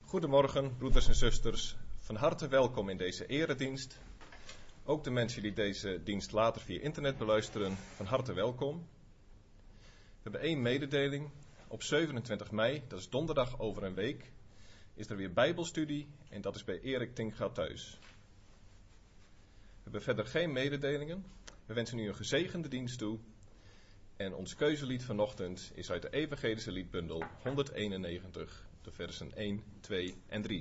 Goedemorgen, broeders en zusters. Van harte welkom in deze eredienst. Ook de mensen die deze dienst later via internet beluisteren, van harte welkom. We hebben 1 mededeling. Op 27 mei, dat is donderdag over een week, is er weer Bijbelstudie en dat is bij Erik Tinga thuis. We hebben verder geen mededelingen. We wensen u een gezegende dienst toe. En ons keuzelied vanochtend is uit de Evangelische liedbundel 191, de versen 1, 2 en 3.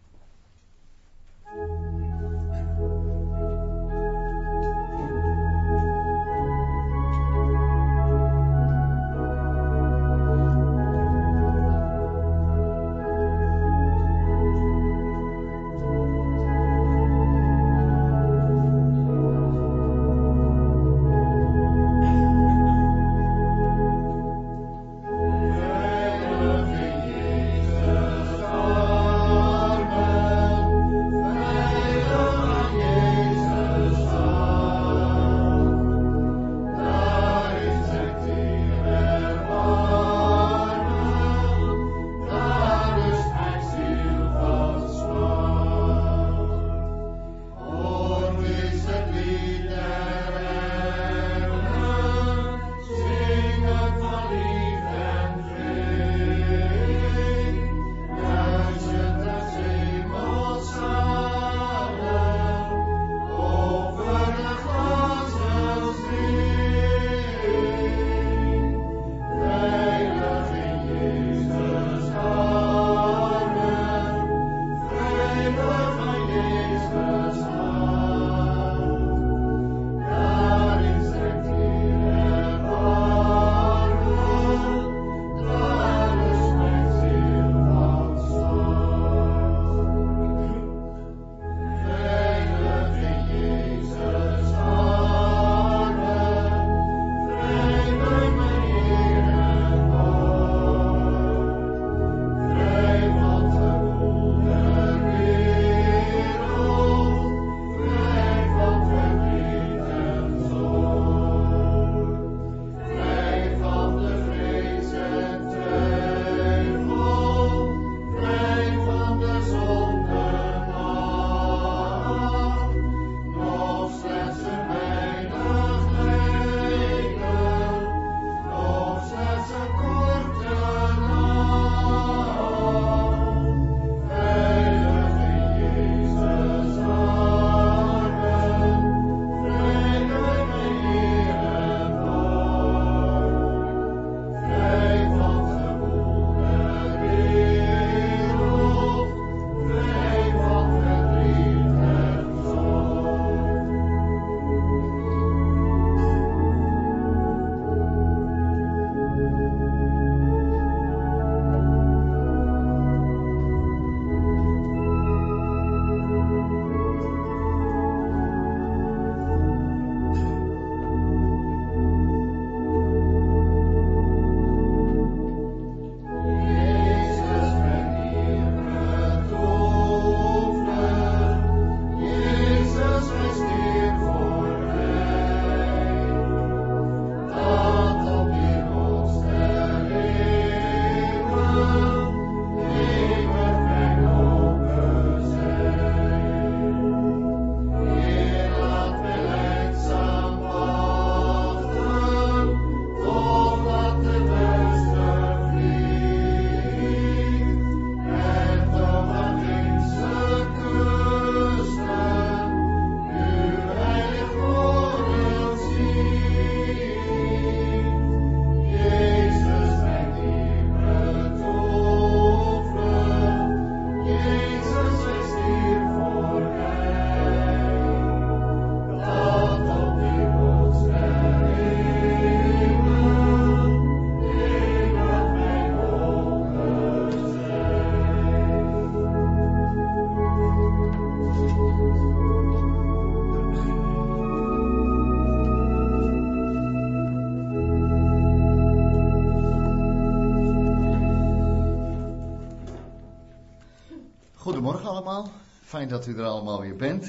Goedemorgen allemaal, fijn dat u er allemaal weer bent.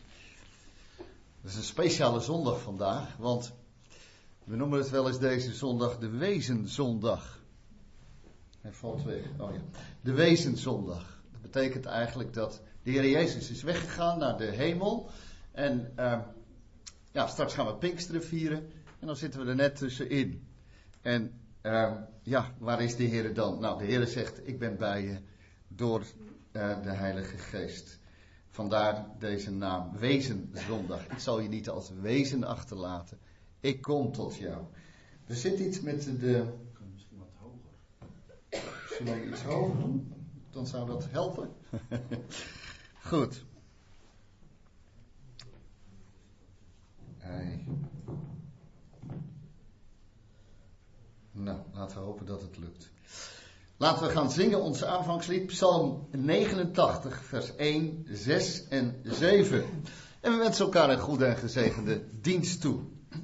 Het is een speciale zondag vandaag, want we noemen het wel eens deze zondag de Wezenzondag. Hij valt weg, oh ja. De Wezenzondag. betekent eigenlijk dat de Heer Jezus is weggegaan naar de hemel. En straks gaan we Pinksteren vieren. En dan zitten we er net tussenin. En waar is de Heer dan? Nou, de Heer zegt, ik ben bij je door de Heilige Geest. Vandaar deze naam, Wezenzondag. Ik zal je niet als wezen achterlaten. Ik kom tot jou. Er zit iets met de... Misschien wat hoger. Zullen we iets hoger doen? Dan zou dat helpen. Goed. Nou, laten we hopen dat het lukt. Laten we gaan zingen ons aanvangslied, Psalm 89, vers 1, 6 en 7. En we wensen elkaar een goede en gezegende dienst toe.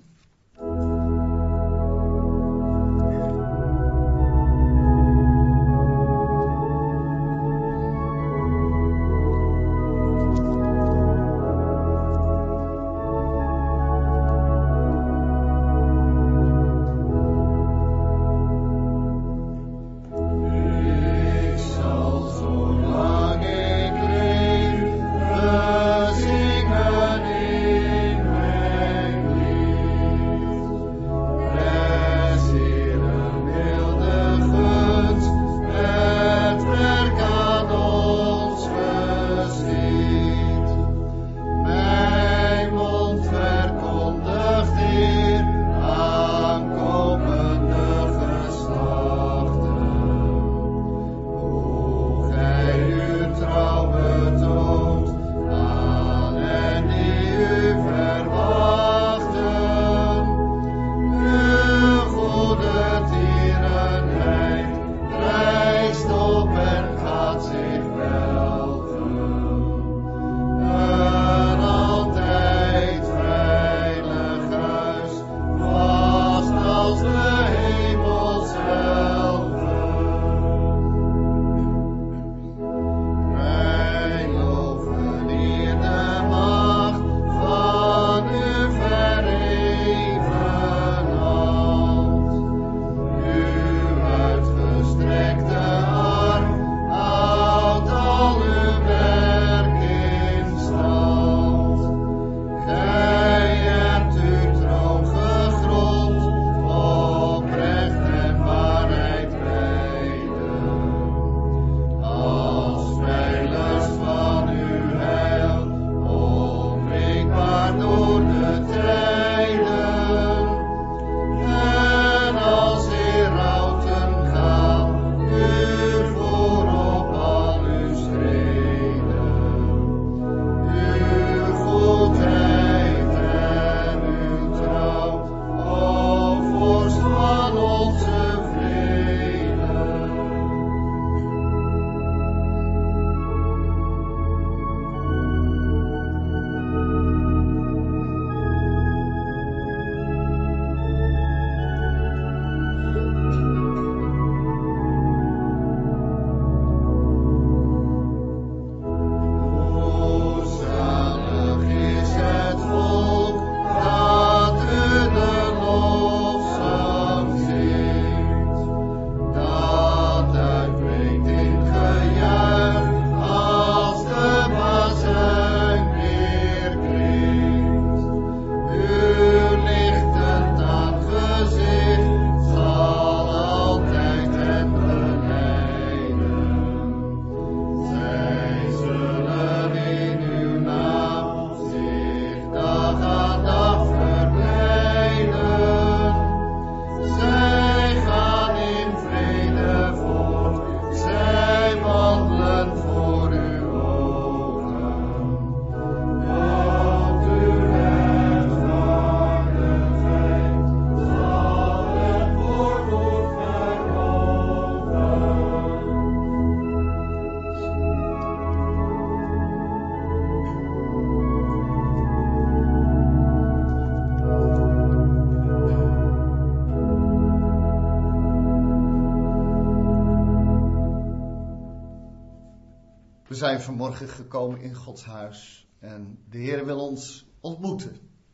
We zijn vanmorgen gekomen in Gods huis en de Heer wil ons ontmoeten.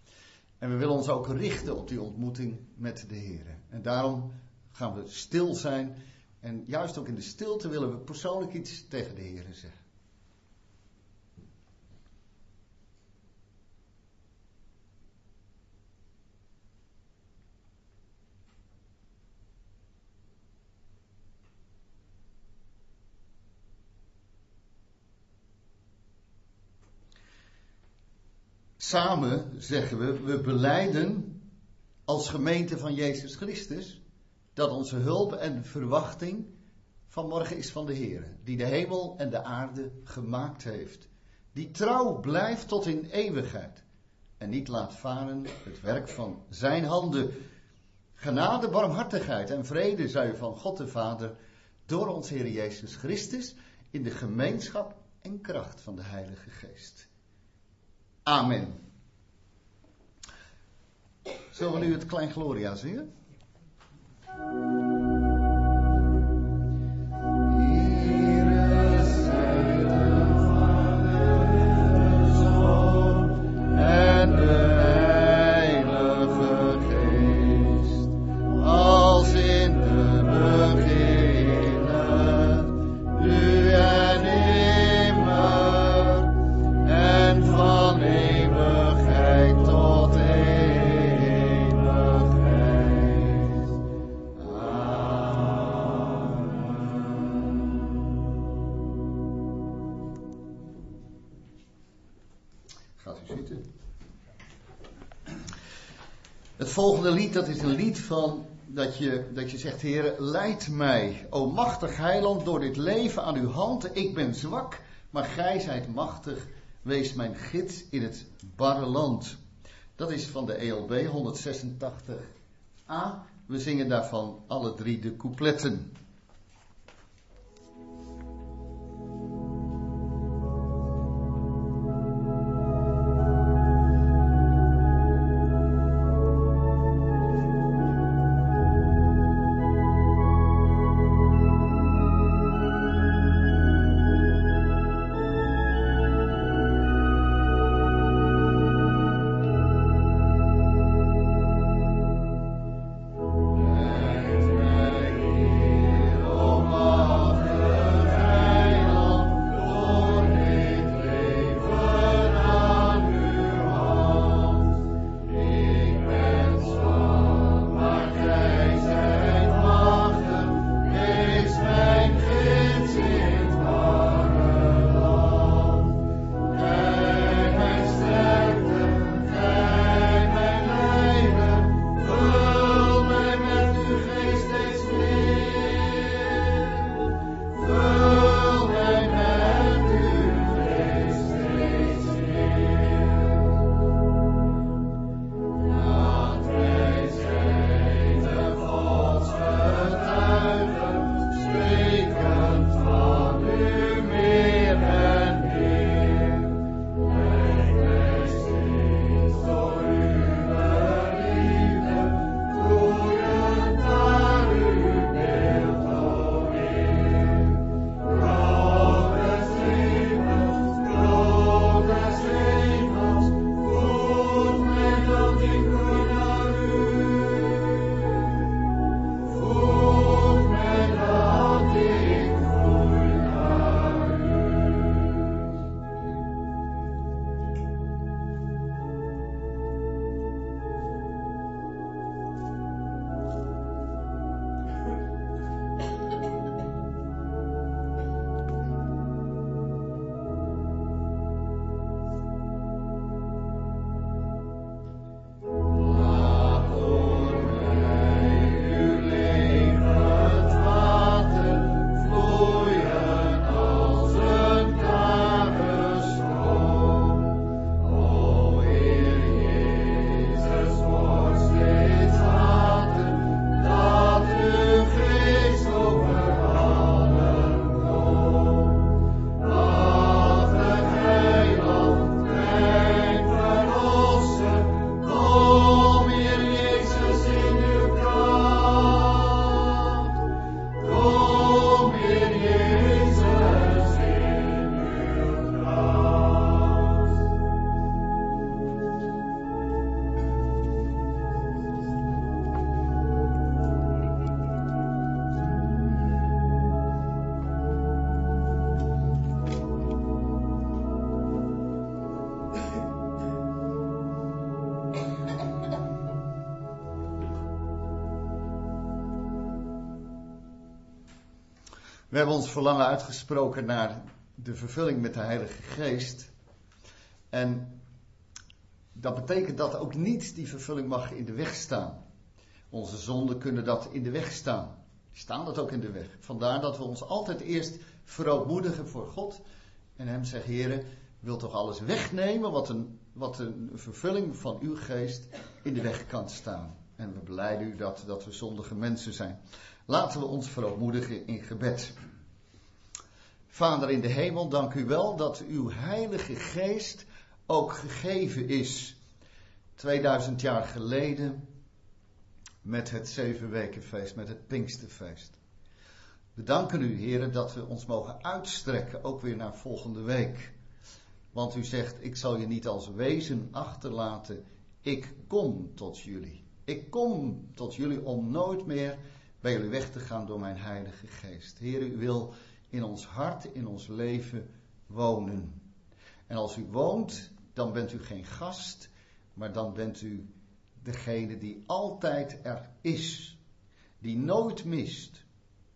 En we willen ons ook richten op die ontmoeting met de Heer. En daarom gaan we stil zijn En juist ook in de stilte willen we persoonlijk iets tegen de Heer zeggen. Samen zeggen we belijden als gemeente van Jezus Christus dat onze hulp en verwachting vanmorgen is van de Heer, die de hemel en de aarde gemaakt heeft, die trouw blijft tot in eeuwigheid en niet laat varen het werk van zijn handen. Genade, barmhartigheid en vrede zij van God de Vader door onze Heer Jezus Christus in de gemeenschap en kracht van de Heilige Geest. Amen. Zullen we nu het Klein Gloria zingen? Het volgende lied, dat is een lied van dat je zegt, Heer, leid mij, o machtig heiland, door dit leven aan uw hand. Ik ben zwak, maar gij zijt machtig. Wees mijn gids in het barre land. Dat is van de ELB 186a. We zingen daarvan alle 3 de coupletten. We hebben ons verlangen uitgesproken naar de vervulling met de Heilige Geest. En dat betekent dat ook niet die vervulling mag in de weg staan. Onze zonden kunnen dat in de weg staan. Die staan dat ook in de weg. Vandaar dat we ons altijd eerst verootmoedigen voor God. En hem zeggen, Heere, wil toch alles wegnemen wat een vervulling van uw geest in de weg kan staan. En we belijden u dat we zondige mensen zijn. Laten we ons verootmoedigen in gebed. Vader in de hemel, dank u wel dat uw Heilige Geest ook gegeven is. 2000 jaar geleden met het 7-wekenfeest, met het Pinksterfeest. We danken u, Heere, dat we ons mogen uitstrekken, ook weer naar volgende week. Want u zegt, ik zal je niet als wezen achterlaten, ik kom tot jullie. Ik kom tot jullie om nooit meer bij jullie weg te gaan door mijn Heilige Geest. Heere, u wil in ons hart, in ons leven wonen. En als u woont, dan bent u geen gast, maar dan bent u degene die altijd er is. Die nooit mist.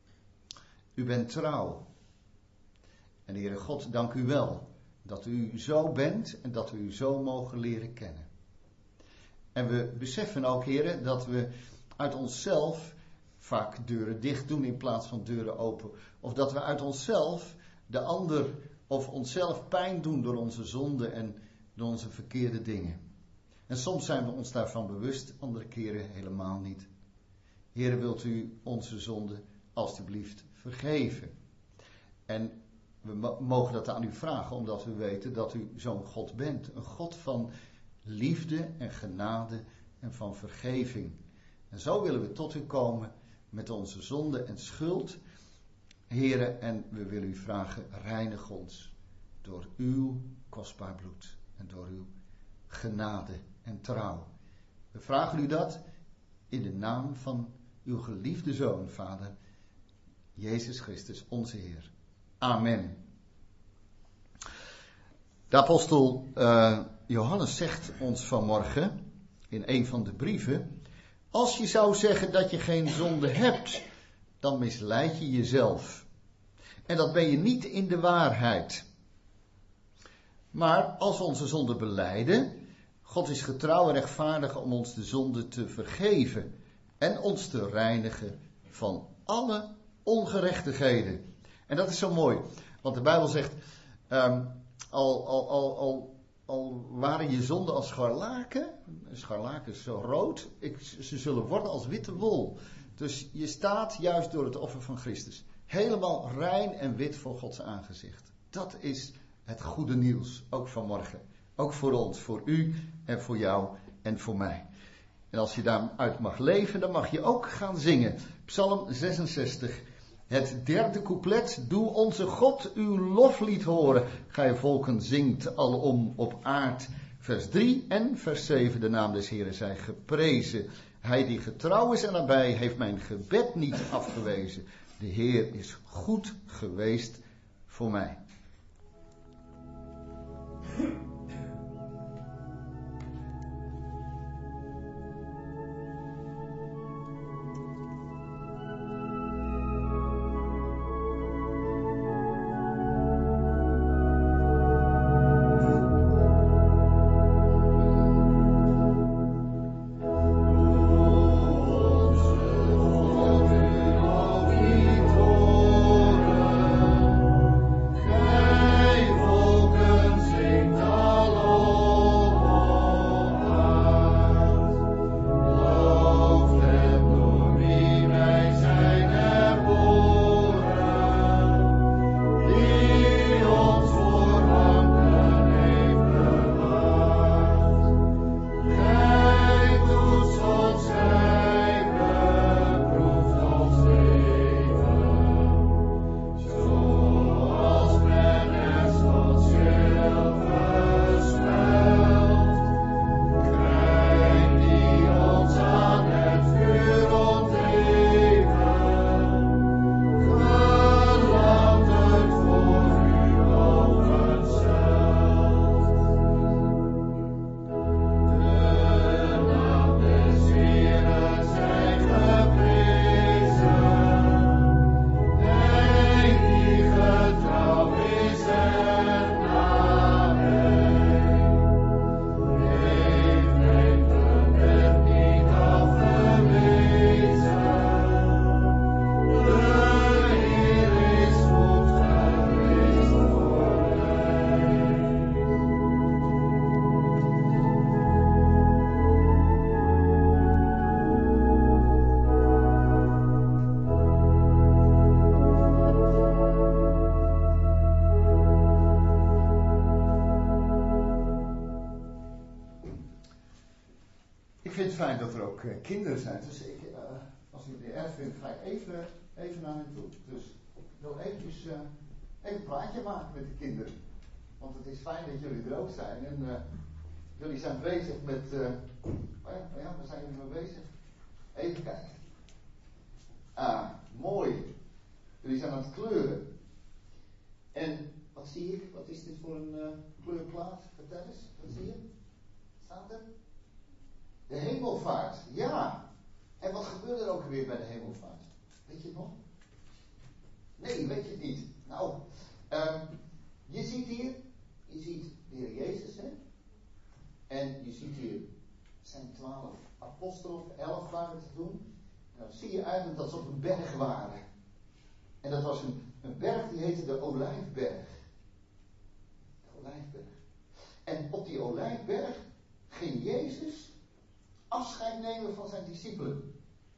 U bent trouw. En Heere God, dank u wel dat u zo bent en dat we u zo mogen leren kennen. En we beseffen ook, Heere, dat we uit onszelf vaak deuren dicht doen in plaats van deuren open. Of dat we uit onszelf de ander of onszelf pijn doen door onze zonden en door onze verkeerde dingen. En soms zijn we ons daarvan bewust, andere keren helemaal niet. Heere, wilt u onze zonden alstublieft vergeven? En we mogen dat aan u vragen, omdat we weten dat u zo'n God bent. Een God van liefde en genade en van vergeving. En zo willen we tot u komen met onze zonde en schuld. Heere, en we willen u vragen, reinig ons door uw kostbaar bloed en door uw genade en trouw. We vragen u dat in de naam van uw geliefde Zoon, Vader, Jezus Christus, onze Heer. Amen. De apostel Johannes zegt ons vanmorgen in een van de brieven, als je zou zeggen dat je geen zonde hebt, dan misleid je jezelf. En dat ben je niet in de waarheid. Maar als we onze zonde belijden, God is getrouw en rechtvaardig om ons de zonde te vergeven en ons te reinigen van alle ongerechtigheden. En dat is zo mooi, want de Bijbel zegt, al waren je zonden als scharlaken is zo rood, ze zullen worden als witte wol. Dus je staat juist door het offer van Christus helemaal rein en wit voor Gods aangezicht. Dat is het goede nieuws, ook vanmorgen. Ook voor ons, voor u en voor jou en voor mij. En als je daaruit mag leven, dan mag je ook gaan zingen. Psalm 66, het derde couplet. Doe onze God uw loflied horen. Gij volken zingt alom op aard. Vers 3 en vers 7, de naam des Heeren zij geprezen. Hij die getrouw is en nabij, heeft mijn gebed niet afgewezen. De Heer is goed geweest voor mij. Gij vind het fijn dat er ook kinderen zijn. Dus als u het erg vindt, ga ik even naar hen toe. Dus ik wil eventjes even een praatje maken met de kinderen. Want het is fijn dat jullie er ook zijn. En jullie zijn bezig met... waar zijn jullie mee bezig? Even kijken. Mooi. Jullie zijn aan het kleuren. En wat zie ik? Wat is dit voor een kleurplaat? Vertel eens. Wat zie je? Staat er? De hemelvaart. Ja. En wat gebeurde er ook weer bij de hemelvaart? Weet je het nog? Nee, weet je het niet. Nou, je ziet hier, je ziet de Heer Jezus, hè? En je ziet hier zijn 12 apostelen, of 11 waren te doen. En dan zie je eigenlijk dat ze op een berg waren. En dat was een berg die heette de Olijfberg. De Olijfberg. En op die Olijfberg ging Jezus afscheid nemen van zijn discipelen.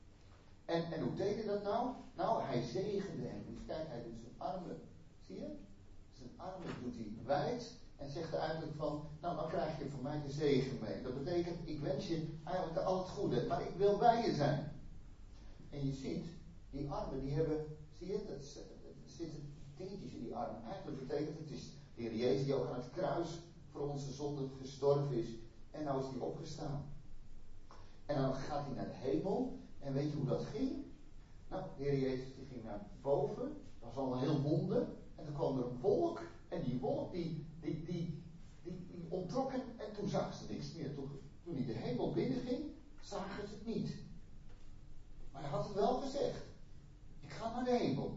En hoe deed hij dat nou? Nou, hij zegende hen. Dus kijk, hij doet zijn armen, zie je? Zijn armen doet hij wijd en zegt er eigenlijk van, nou, dan krijg je van mij de zegen mee. Dat betekent, ik wens je eigenlijk al het goede, maar ik wil bij je zijn. En je ziet, die armen, die hebben, zie je, er zitten dingetjes in die armen. Eigenlijk betekent het is de Heer Jezus die ook aan het kruis voor onze zonden gestorven is. En nou is hij opgestaan. En dan gaat hij naar de hemel. En weet je hoe dat ging? Nou, de Heer Jezus die ging naar boven. Dat was al een heel wonder. En toen kwam er een wolk. En die wolk die ontrok hem. En toen zagen ze niks meer. Toen hij de hemel binnenging, zagen ze het niet. Maar hij had het wel gezegd. Ik ga naar de hemel.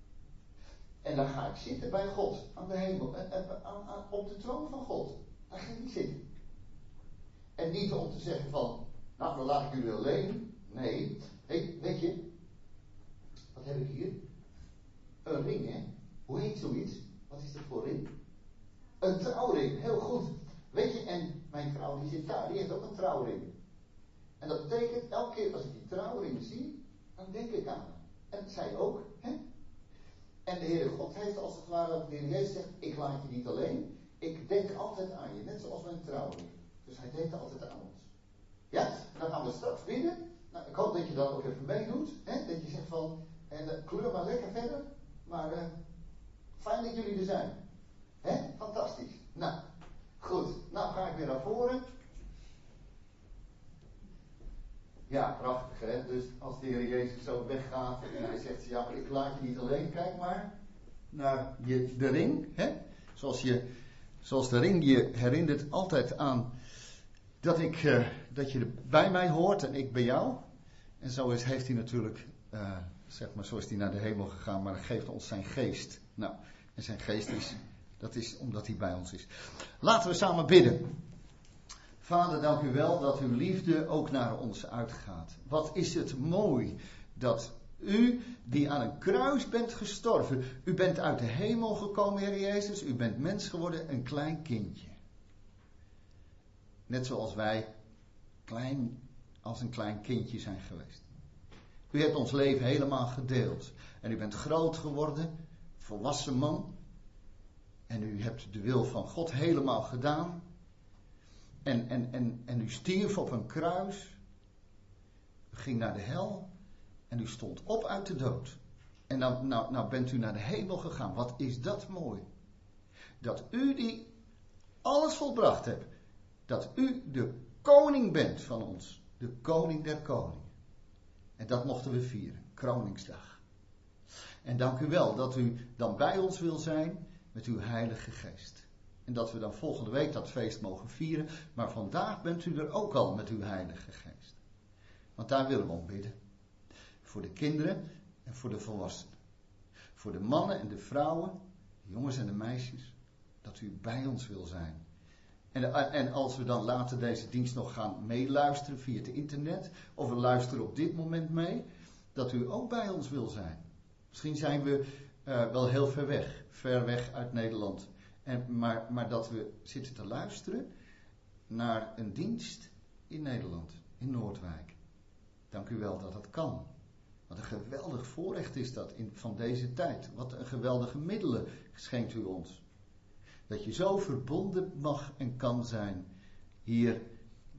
En dan ga ik zitten bij God. Aan de hemel. Op de troon van God. Daar ging ik zitten. En niet om te zeggen van, nou, dan laat ik jullie alleen. Nee. Hey, weet je, wat heb ik hier? Een ring, hè? Hoe heet zoiets? Wat is dat voor ring? Een trouwring, heel goed. Weet je, en mijn vrouw die zit daar, die heeft ook een trouwring. En dat betekent, elke keer als ik die trouwring zie, dan denk ik aan haar. En zij ook, hè? En de Heere God heeft als het ware, dat de Heer Jezus zegt, ik laat je niet alleen. Ik denk altijd aan je, net zoals mijn trouwring. Dus hij denkt altijd aan ons. Ja, en dan gaan we straks bidden. Nou, ik hoop dat je dat ook even meedoet. Hè? Dat je zegt van, en kleur maar lekker verder. Maar fijn dat jullie er zijn. Hè? Fantastisch. Nou, goed. Nou ga ik weer naar voren. Ja, prachtig hè. Dus als de Heer Jezus zo weggaat en hij zegt, ja maar ik laat je niet alleen. Kijk maar naar de ring. Hè? Zoals de ring je herinnert altijd aan dat je bij mij hoort en ik bij jou. En zo heeft hij natuurlijk, zo is hij naar de hemel gegaan, maar hij geeft ons zijn geest. Nou, en zijn geest dat is omdat hij bij ons is. Laten we samen bidden. Vader, dank u wel dat uw liefde ook naar ons uitgaat. Wat is het mooi dat u, die aan een kruis bent gestorven, u bent uit de hemel gekomen, Heer Jezus, u bent mens geworden, een klein kindje. Net zoals wij als een klein kindje zijn geweest. U hebt ons leven helemaal gedeeld. En u bent groot geworden, volwassen man. En u hebt de wil van God helemaal gedaan. En u stierf op een kruis. U ging naar de hel. En u stond op uit de dood. En nou bent u naar de hemel gegaan. Wat is dat mooi. Dat u die alles volbracht hebt. Dat u de koning bent van ons. De koning der koningen. En dat mochten we vieren. Kroningsdag. En dank u wel dat u dan bij ons wil zijn met uw heilige geest. En dat we dan volgende week dat feest mogen vieren. Maar vandaag bent u er ook al met uw heilige geest. Want daar willen we om bidden. Voor de kinderen en voor de volwassenen. Voor de mannen en de vrouwen, de jongens en de meisjes. Dat u bij ons wil zijn. En als we dan later deze dienst nog gaan meeluisteren via het internet. Of we luisteren op dit moment mee. Dat u ook bij ons wil zijn. Misschien zijn we wel heel ver weg uit Nederland. Maar dat we zitten te luisteren naar een dienst in Nederland, in Noordwijk. Dank u wel dat dat kan. Wat een geweldig voorrecht is dat van deze tijd. Wat een geweldige middelen schenkt u ons. Dat je zo verbonden mag en kan zijn hier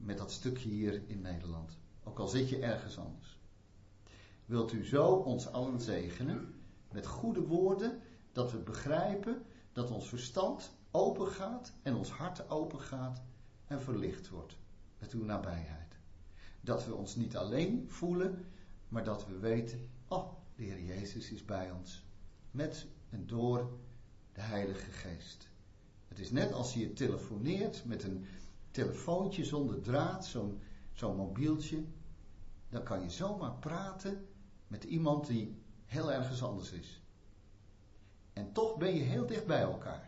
met dat stukje hier in Nederland. Ook al zit je ergens anders. Wilt u zo ons allen zegenen met goede woorden, dat we begrijpen dat ons verstand open gaat en ons hart open gaat en verlicht wordt met uw nabijheid. Dat we ons niet alleen voelen, maar dat we weten, de Heer Jezus is bij ons. Met en door de Heilige Geest. Het is net als je telefoneert met een telefoontje zonder draad, zo'n mobieltje. Dan kan je zomaar praten met iemand die heel ergens anders is. En toch ben je heel dicht bij elkaar.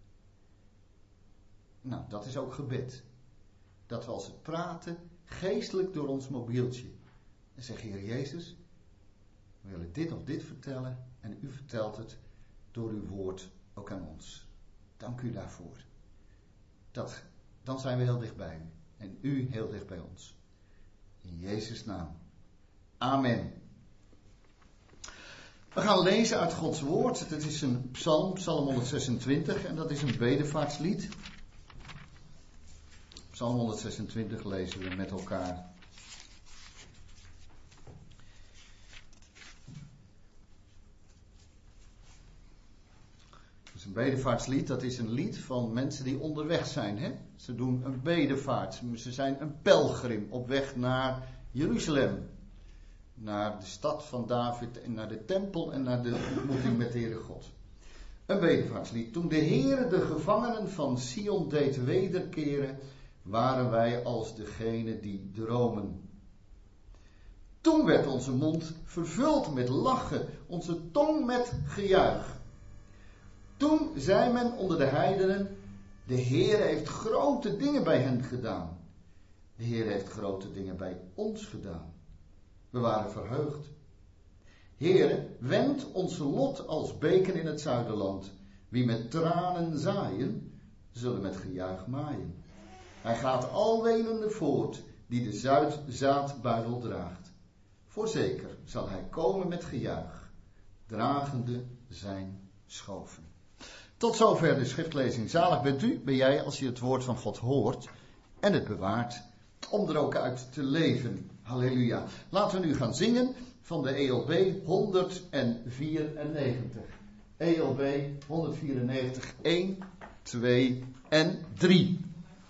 Nou, dat is ook gebed. Dat we als het praten, geestelijk door ons mobieltje. En zeggen, Heer Jezus, we willen dit of dit vertellen. En u vertelt het door uw woord ook aan ons. Dank u daarvoor. Dan zijn we heel dicht bij u. En u heel dicht bij ons. In Jezus' naam. Amen. We gaan lezen uit Gods woord. Het is een psalm, psalm 126. En dat is een bedevaartslied. Psalm 126 lezen we met elkaar. Het is een bedevaartslied, dat is een lied van mensen die onderweg zijn. Hè? Ze doen een bedevaart. Ze zijn een pelgrim op weg naar Jeruzalem. Naar de stad van David en naar de tempel en naar de ontmoeting met de Heere God. Een bedevaartslied. Toen de Heere de gevangenen van Sion deed wederkeren, waren wij als degene die dromen. Toen werd onze mond vervuld met lachen, onze tong met gejuich. Toen zei men onder de heidenen, de Heer heeft grote dingen bij hen gedaan. De Heer heeft grote dingen bij ons gedaan. We waren verheugd. Heere, wend ons lot als beken in het zuiderland. Wie met tranen zaaien, zullen met gejuich maaien. Hij gaat alwenende voort, die de zaadbuidel draagt. Voorzeker zal hij komen met gejuich, dragende zijn schoven. Tot zover de schriftlezing. Zalig bent u, ben jij, als je het woord van God hoort en het bewaart, om er ook uit te leven. Halleluja. Laten we nu gaan zingen van de ELB 194. ELB 194, 1, 2 en 3.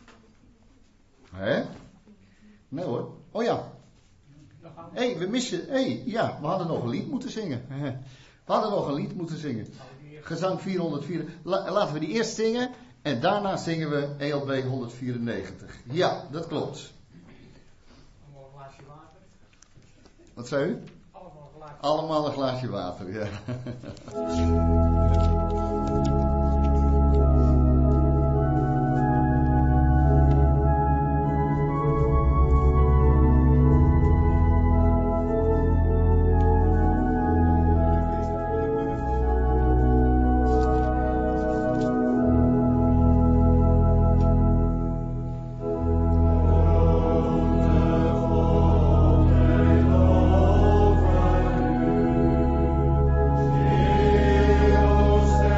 Hè? Nee hoor. Oh ja. We missen. We hadden nog een lied moeten zingen. Gezang 404. Laten we die eerst zingen. En daarna zingen we ELB 194. Ja, dat klopt. Allemaal een glaasje water. Wat zei u? Allemaal een glaasje water, ja. Deus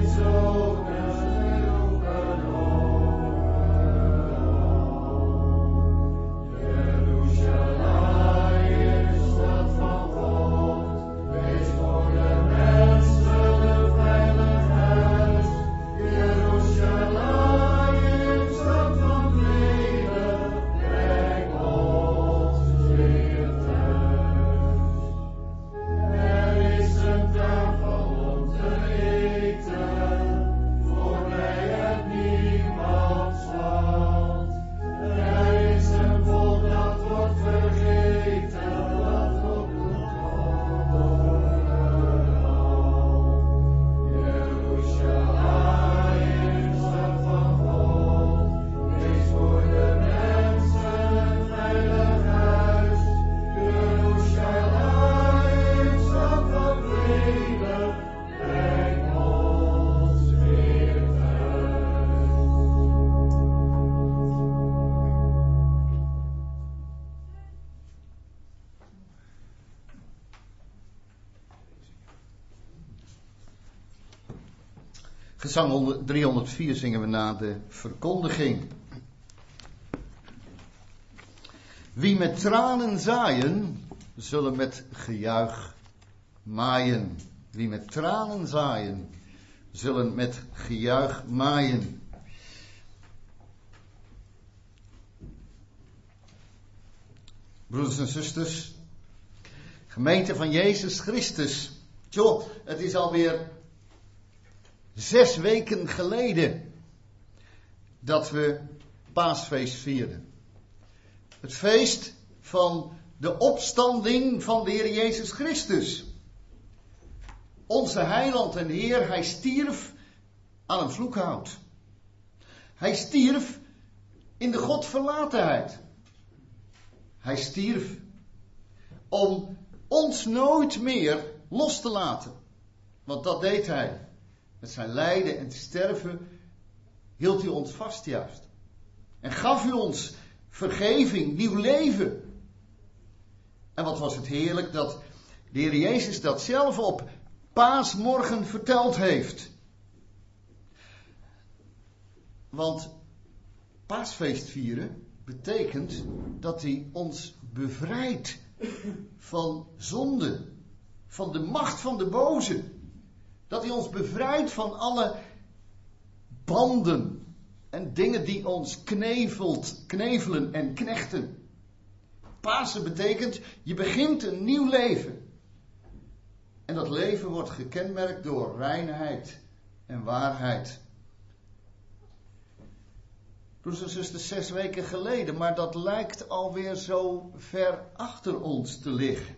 Gezang 304 zingen we na de verkondiging. Wie met tranen zaaien, zullen met gejuich maaien. Wie met tranen zaaien, zullen met gejuich maaien. Broeders en zusters, gemeente van Jezus Christus. Joh, het is alweer 6 weken geleden dat we Paasfeest vierden. Het feest van de opstanding van de Heer Jezus Christus. Onze heiland en Heer, hij stierf aan een vloekhout. Hij stierf in de godverlatenheid. Hij stierf om ons nooit meer los te laten. Want dat deed hij. Met zijn lijden en sterven hield hij ons vast juist. En gaf u ons vergeving, nieuw leven. En wat was het heerlijk dat de Heer Jezus dat zelf op Paasmorgen verteld heeft. Want Paasfeest vieren betekent dat hij ons bevrijdt van zonde, van de macht van de boze. Dat hij ons bevrijdt van alle banden en dingen die ons knevelen en knechten. Pasen betekent, je begint een nieuw leven. En dat leven wordt gekenmerkt door reinheid en waarheid. Broers en zusters, 6 weken geleden, maar dat lijkt alweer zo ver achter ons te liggen.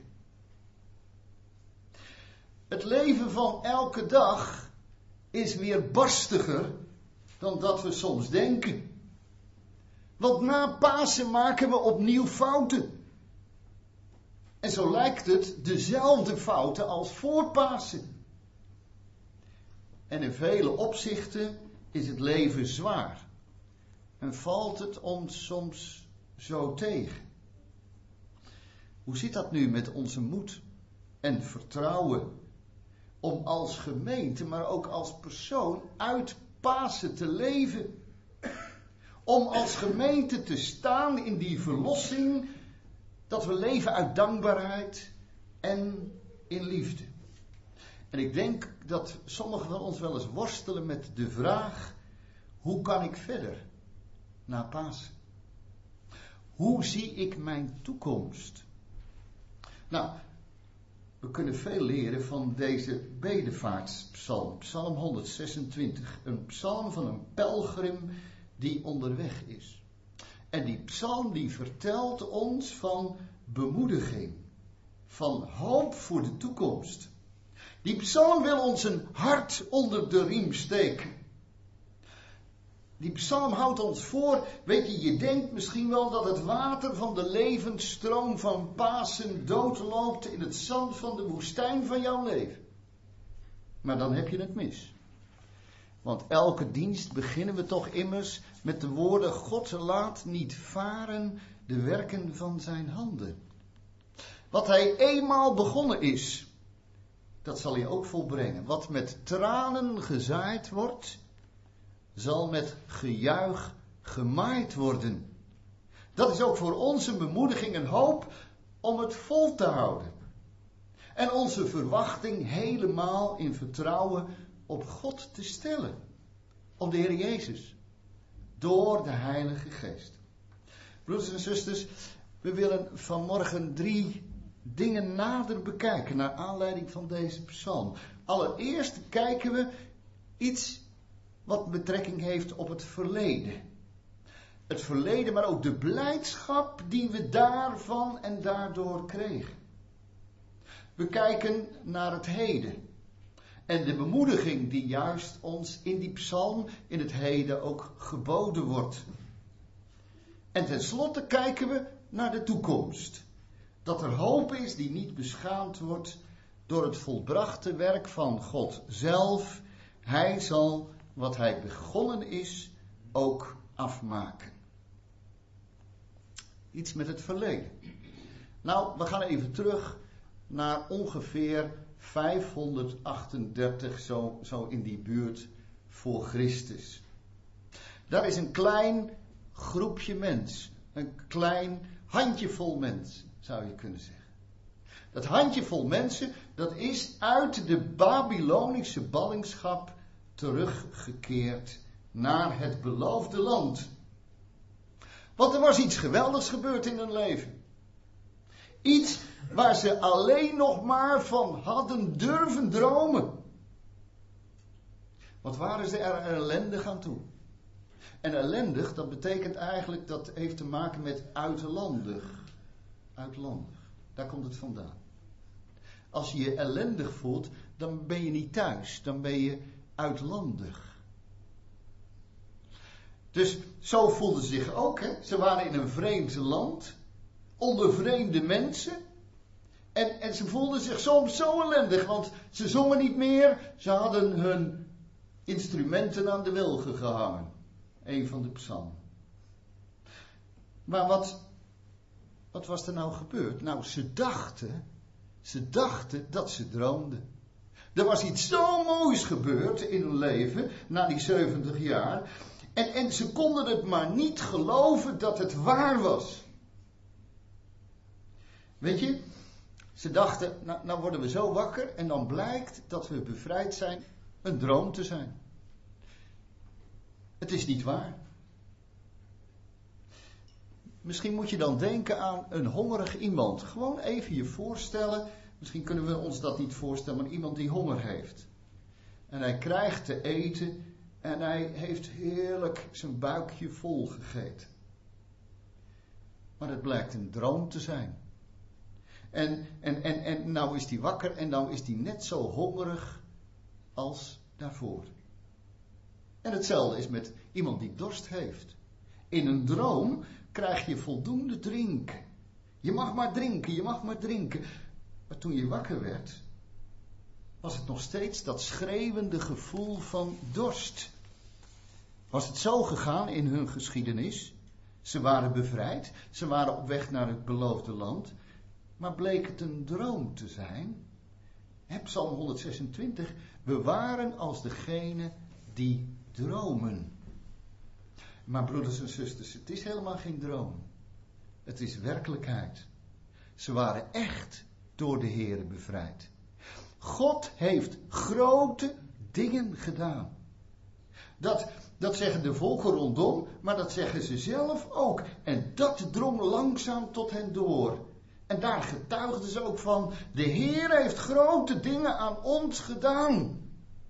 Het leven van elke dag is weer barstiger dan dat we soms denken. Want na Pasen maken we opnieuw fouten. En zo lijkt het dezelfde fouten als voor Pasen. En in vele opzichten is het leven zwaar. En valt het ons soms zo tegen. Hoe zit dat nu met onze moed en vertrouwen om als gemeente, maar ook als persoon uit Pasen te leven? Om als gemeente te staan in die verlossing, dat we leven uit dankbaarheid en in liefde. En ik denk dat sommigen van ons wel eens worstelen met de vraag: hoe kan ik verder na Pasen? Hoe zie ik mijn toekomst? Nou, we kunnen veel leren van deze bedevaartspsalm, psalm 126. Een psalm van een pelgrim die onderweg is. En die psalm die vertelt ons van bemoediging, van hoop voor de toekomst. Die psalm wil ons een hart onder de riem steken. Die psalm houdt ons voor, weet je, je denkt misschien wel dat het water van de levensstroom van Pasen doodloopt in het zand van de woestijn van jouw leven. Maar dan heb je het mis. Want elke dienst beginnen we toch immers met de woorden: God laat niet varen de werken van zijn handen. Wat hij eenmaal begonnen is, dat zal hij ook volbrengen. Wat met tranen gezaaid wordt, zal met gejuich gemaaid worden. Dat is ook voor ons een bemoediging en hoop om het vol te houden. En onze verwachting helemaal in vertrouwen op God te stellen. Op de Heer Jezus. Door de Heilige Geest. Broeders en zusters, we willen vanmorgen 3 dingen nader bekijken naar aanleiding van deze psalm. Allereerst kijken we iets wat betrekking heeft op het verleden. Het verleden, maar ook de blijdschap die we daarvan en daardoor kregen. We kijken naar het heden. En de bemoediging die juist ons in die psalm in het heden ook geboden wordt. En tenslotte kijken we naar de toekomst. Dat er hoop is die niet beschaamd wordt door het volbrachte werk van God zelf. Hij zal wat hij begonnen is ook afmaken. Iets met het verleden. Nou, we gaan even terug naar ongeveer 538, zo in die buurt voor Christus. Daar is een klein groepje mens, een klein handjevol mensen, zou je kunnen zeggen. Dat handjevol mensen, dat is uit de Babylonische ballingschap teruggekeerd naar het beloofde land. Want er was iets geweldigs gebeurd in hun leven. Iets waar ze alleen nog maar van hadden durven dromen. Wat waren ze er ellendig aan toe? En ellendig, dat betekent eigenlijk, dat heeft te maken met uitlandig. Uitlandig, daar komt het vandaan. Als je je ellendig voelt, dan ben je niet thuis, dan ben je uitlandig. Dus zo voelden ze zich ook. Hè? Ze waren in een vreemd land, onder vreemde mensen. En ze voelden zich soms zo ellendig, want ze zongen niet meer. Ze hadden hun instrumenten aan de wilgen gehangen. Een van de psalmen. Maar wat was er nou gebeurd? Nou, ze dachten dat ze droomden. Er was iets zo moois gebeurd in hun leven, na die 70 jaar. En ze konden het maar niet geloven dat het waar was. Weet je, ze dachten, nou worden we zo wakker en dan blijkt dat we bevrijd zijn een droom te zijn. Het is niet waar. Misschien moet je dan denken aan een hongerig iemand. Gewoon even je voorstellen, misschien kunnen we ons dat niet voorstellen, maar iemand die honger heeft. En hij krijgt te eten en hij heeft heerlijk zijn buikje vol gegeten. Maar het blijkt een droom te zijn. En nou is hij wakker en nou is hij net zo hongerig als daarvoor. En hetzelfde is met iemand die dorst heeft. In een droom krijg je voldoende drinken. Je mag maar drinken, je mag maar drinken. Maar toen je wakker werd, was het nog steeds dat schreeuwende gevoel van dorst. Was het zo gegaan in hun geschiedenis? Ze waren bevrijd, ze waren op weg naar het beloofde land. Maar bleek het een droom te zijn? Psalm 126, we waren als degene die dromen. Maar broeders en zusters, het is helemaal geen droom. Het is werkelijkheid. Ze waren echt door de Heere bevrijd. God heeft grote dingen gedaan. Dat zeggen de volken rondom, maar dat zeggen ze zelf ook. En dat drong langzaam tot hen door. En daar getuigden ze ook van, de Heer heeft grote dingen aan ons gedaan.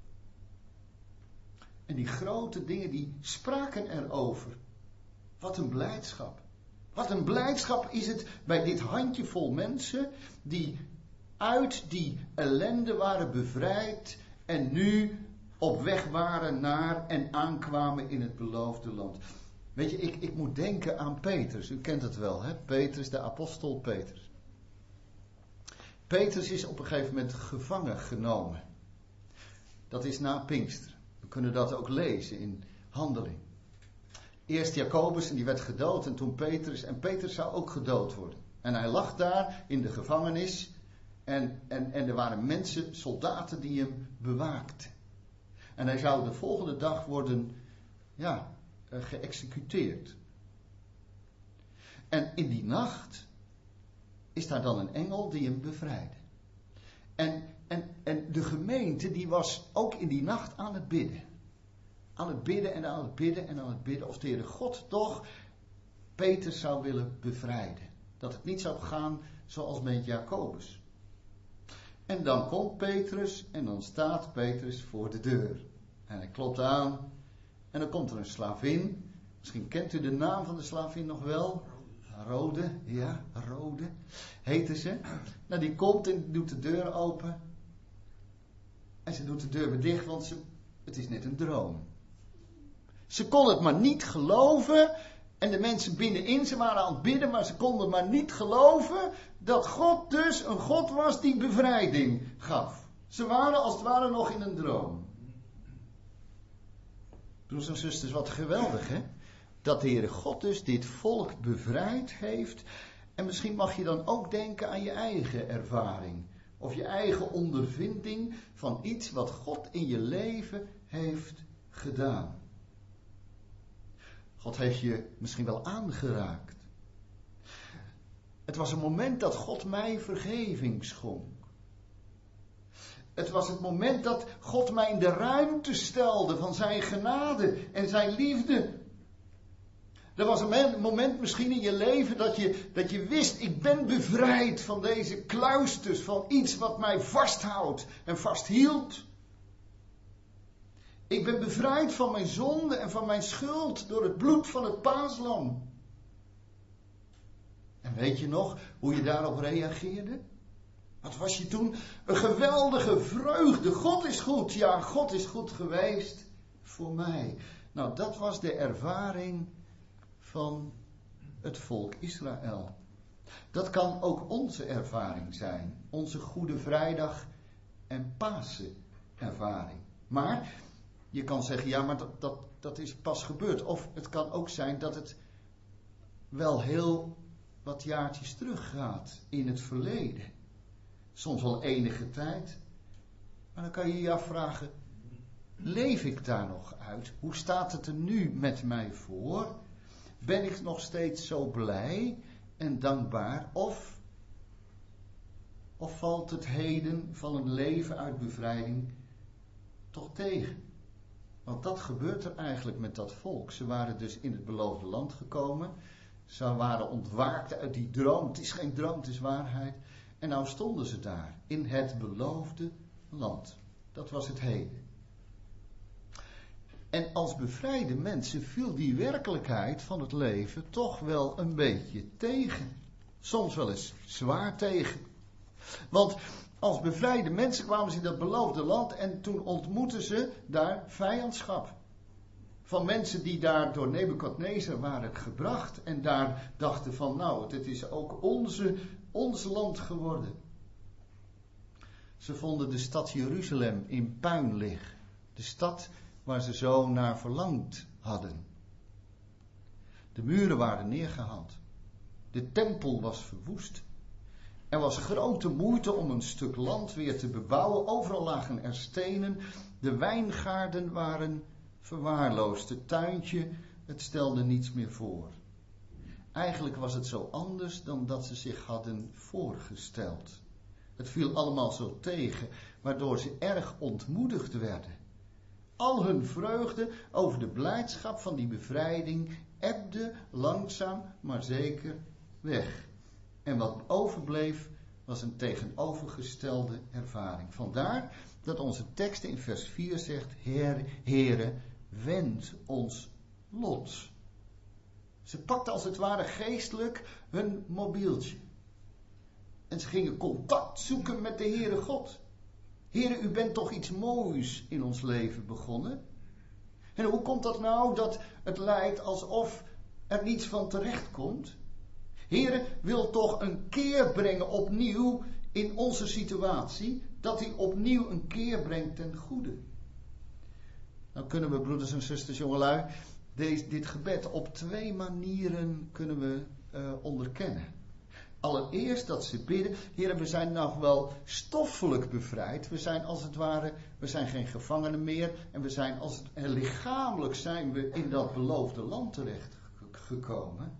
En die grote dingen die spraken erover. Wat een blijdschap. Wat een blijdschap is het bij dit handjevol mensen die uit die ellende waren bevrijd en nu op weg waren naar en aankwamen in het beloofde land. Weet je, ik moet denken aan Petrus. U kent het wel, hè? Petrus, de apostel Petrus. Petrus is op een gegeven moment gevangen genomen. Dat is na Pinkster. We kunnen dat ook lezen in Handeling. Eerst Jacobus en die werd gedood en toen Petrus. En Petrus zou ook gedood worden. En hij lag daar in de gevangenis. En er waren mensen, soldaten, die hem bewaakten. En hij zou de volgende dag worden geëxecuteerd. En in die nacht is daar dan een engel die hem bevrijdde. En de gemeente die was ook in die nacht aan het bidden. Aan het bidden en aan het bidden en aan het bidden. Of de Heere God toch Petrus zou willen bevrijden. Dat het niet zou gaan zoals met Jacobus. En dan komt Petrus en dan staat Petrus voor de deur. En hij klopt aan. En dan komt er een slavin. Misschien kent u de naam van de slavin nog wel. Rode, ja, Rode heette ze. Nou, die komt en doet de deur open. En ze doet de deur weer dicht, want het is net een droom. Ze kon het maar niet geloven. En de mensen binnenin, ze waren aan het bidden, maar ze konden maar niet geloven dat God dus een God was die bevrijding gaf. Ze waren als het ware nog in een droom. Broers en zusters, wat geweldig, hè? Dat de Heere God dus dit volk bevrijd heeft. En misschien mag je dan ook denken aan je eigen ervaring. Of je eigen ondervinding van iets wat God in je leven heeft gedaan. God heeft je misschien wel aangeraakt. Het was een moment dat God mij vergeving schonk. Het was het moment dat God mij in de ruimte stelde van zijn genade en zijn liefde. Er was een moment misschien in je leven dat je wist, ik ben bevrijd van deze kluisters, van iets wat mij vasthoudt en vasthield. Ik ben bevrijd van mijn zonde en van mijn schuld door het bloed van het paaslam. En weet je nog hoe je daarop reageerde? Wat was je toen? Een geweldige vreugde. God is goed. Ja, God is goed geweest voor mij. Nou, dat was de ervaring van het volk Israël. Dat kan ook onze ervaring zijn. Onze Goede Vrijdag en Pasen ervaring. Maar je kan zeggen, ja, maar dat is pas gebeurd. Of het kan ook zijn dat het wel heel wat jaartjes teruggaat in het verleden. Soms wel enige tijd. Maar dan kan je je afvragen, leef ik daar nog uit? Hoe staat het er nu met mij voor? Ben ik nog steeds zo blij en dankbaar? Of valt het heden van een leven uit bevrijding toch tegen? Want dat gebeurt er eigenlijk met dat volk. Ze waren dus in het beloofde land gekomen. Ze waren ontwaakt uit die droom. Het is geen droom, het is waarheid. En nou stonden ze daar, in het beloofde land. Dat was het heden. En als bevrijde mensen viel die werkelijkheid van het leven toch wel een beetje tegen. Soms wel eens zwaar tegen. Want als bevrijde mensen kwamen ze in dat beloofde land en toen ontmoetten ze daar vijandschap. Van mensen die daar door Nebukadnezar waren gebracht en daar dachten van nou, dit is ook ons land geworden. Ze vonden de stad Jeruzalem in puin liggen. De stad waar ze zo naar verlangd hadden. De muren waren neergehaald. De tempel was verwoest. Er was grote moeite om een stuk land weer te bebouwen. Overal lagen er stenen. De wijngaarden waren verwaarloosd. Het tuintje, het stelde niets meer voor. Eigenlijk was het zo anders dan dat ze zich hadden voorgesteld. Het viel allemaal zo tegen, waardoor ze erg ontmoedigd werden. Al hun vreugde over de blijdschap van die bevrijding ebde langzaam maar zeker weg. En wat overbleef was een tegenovergestelde ervaring. Vandaar dat onze tekst in vers 4 zegt, Heere, wend ons lot. Ze pakten als het ware geestelijk hun mobieltje. En ze gingen contact zoeken met de Heere God. Heere, u bent toch iets moois in ons leven begonnen? En hoe komt dat nou dat het lijkt alsof er niets van terecht komt? Heere, wil toch een keer brengen opnieuw in onze situatie, dat hij opnieuw een keer brengt ten goede. Nou kunnen we, broeders en zusters, jongelui, dit gebed op twee manieren kunnen we onderkennen. Allereerst dat ze bidden, Heer, we zijn nog wel stoffelijk bevrijd. We zijn als het ware, we zijn geen gevangenen meer. En we zijn lichamelijk zijn we in dat beloofde land terecht gekomen.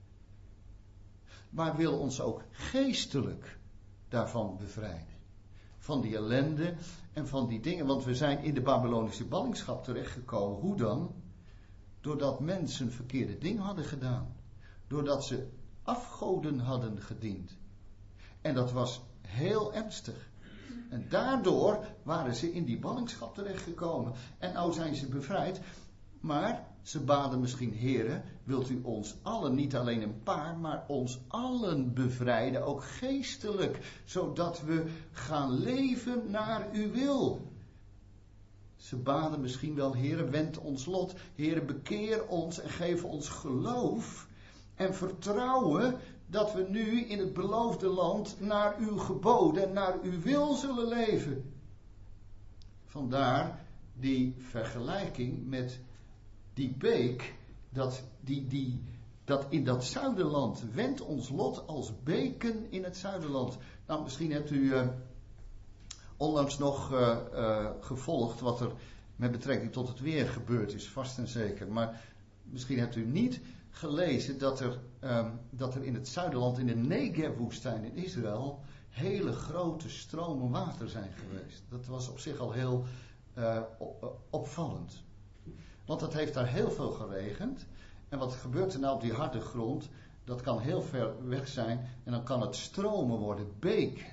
Maar wil ons ook geestelijk daarvan bevrijden. Van die ellende en van die dingen. Want we zijn in de Babylonische ballingschap terechtgekomen. Hoe dan? Doordat mensen verkeerde dingen hadden gedaan. Doordat ze afgoden hadden gediend. En dat was heel ernstig. En daardoor waren ze in die ballingschap terechtgekomen. En nou zijn ze bevrijd. Maar ze baden misschien, Heere, wilt u ons allen, niet alleen een paar, maar ons allen bevrijden, ook geestelijk, zodat we gaan leven naar uw wil. Ze baden misschien wel, Heere, wend ons lot, Heere, bekeer ons en geef ons geloof en vertrouwen dat we nu in het beloofde land naar uw geboden en naar uw wil zullen leven. Vandaar die vergelijking met die beek, dat in dat zuiderland, wendt ons lot als beken in het zuiderland. Nou, misschien hebt u onlangs nog gevolgd wat er met betrekking tot het weer gebeurd is, vast en zeker. Maar misschien hebt u niet gelezen dat er in het zuiderland, in de Negev-woestijn in Israël, hele grote stromen water zijn geweest. Dat was op zich al heel opvallend. Want het heeft daar heel veel geregend. En wat gebeurt er nou op die harde grond? Dat kan heel ver weg zijn. En dan kan het stromen worden. Beken.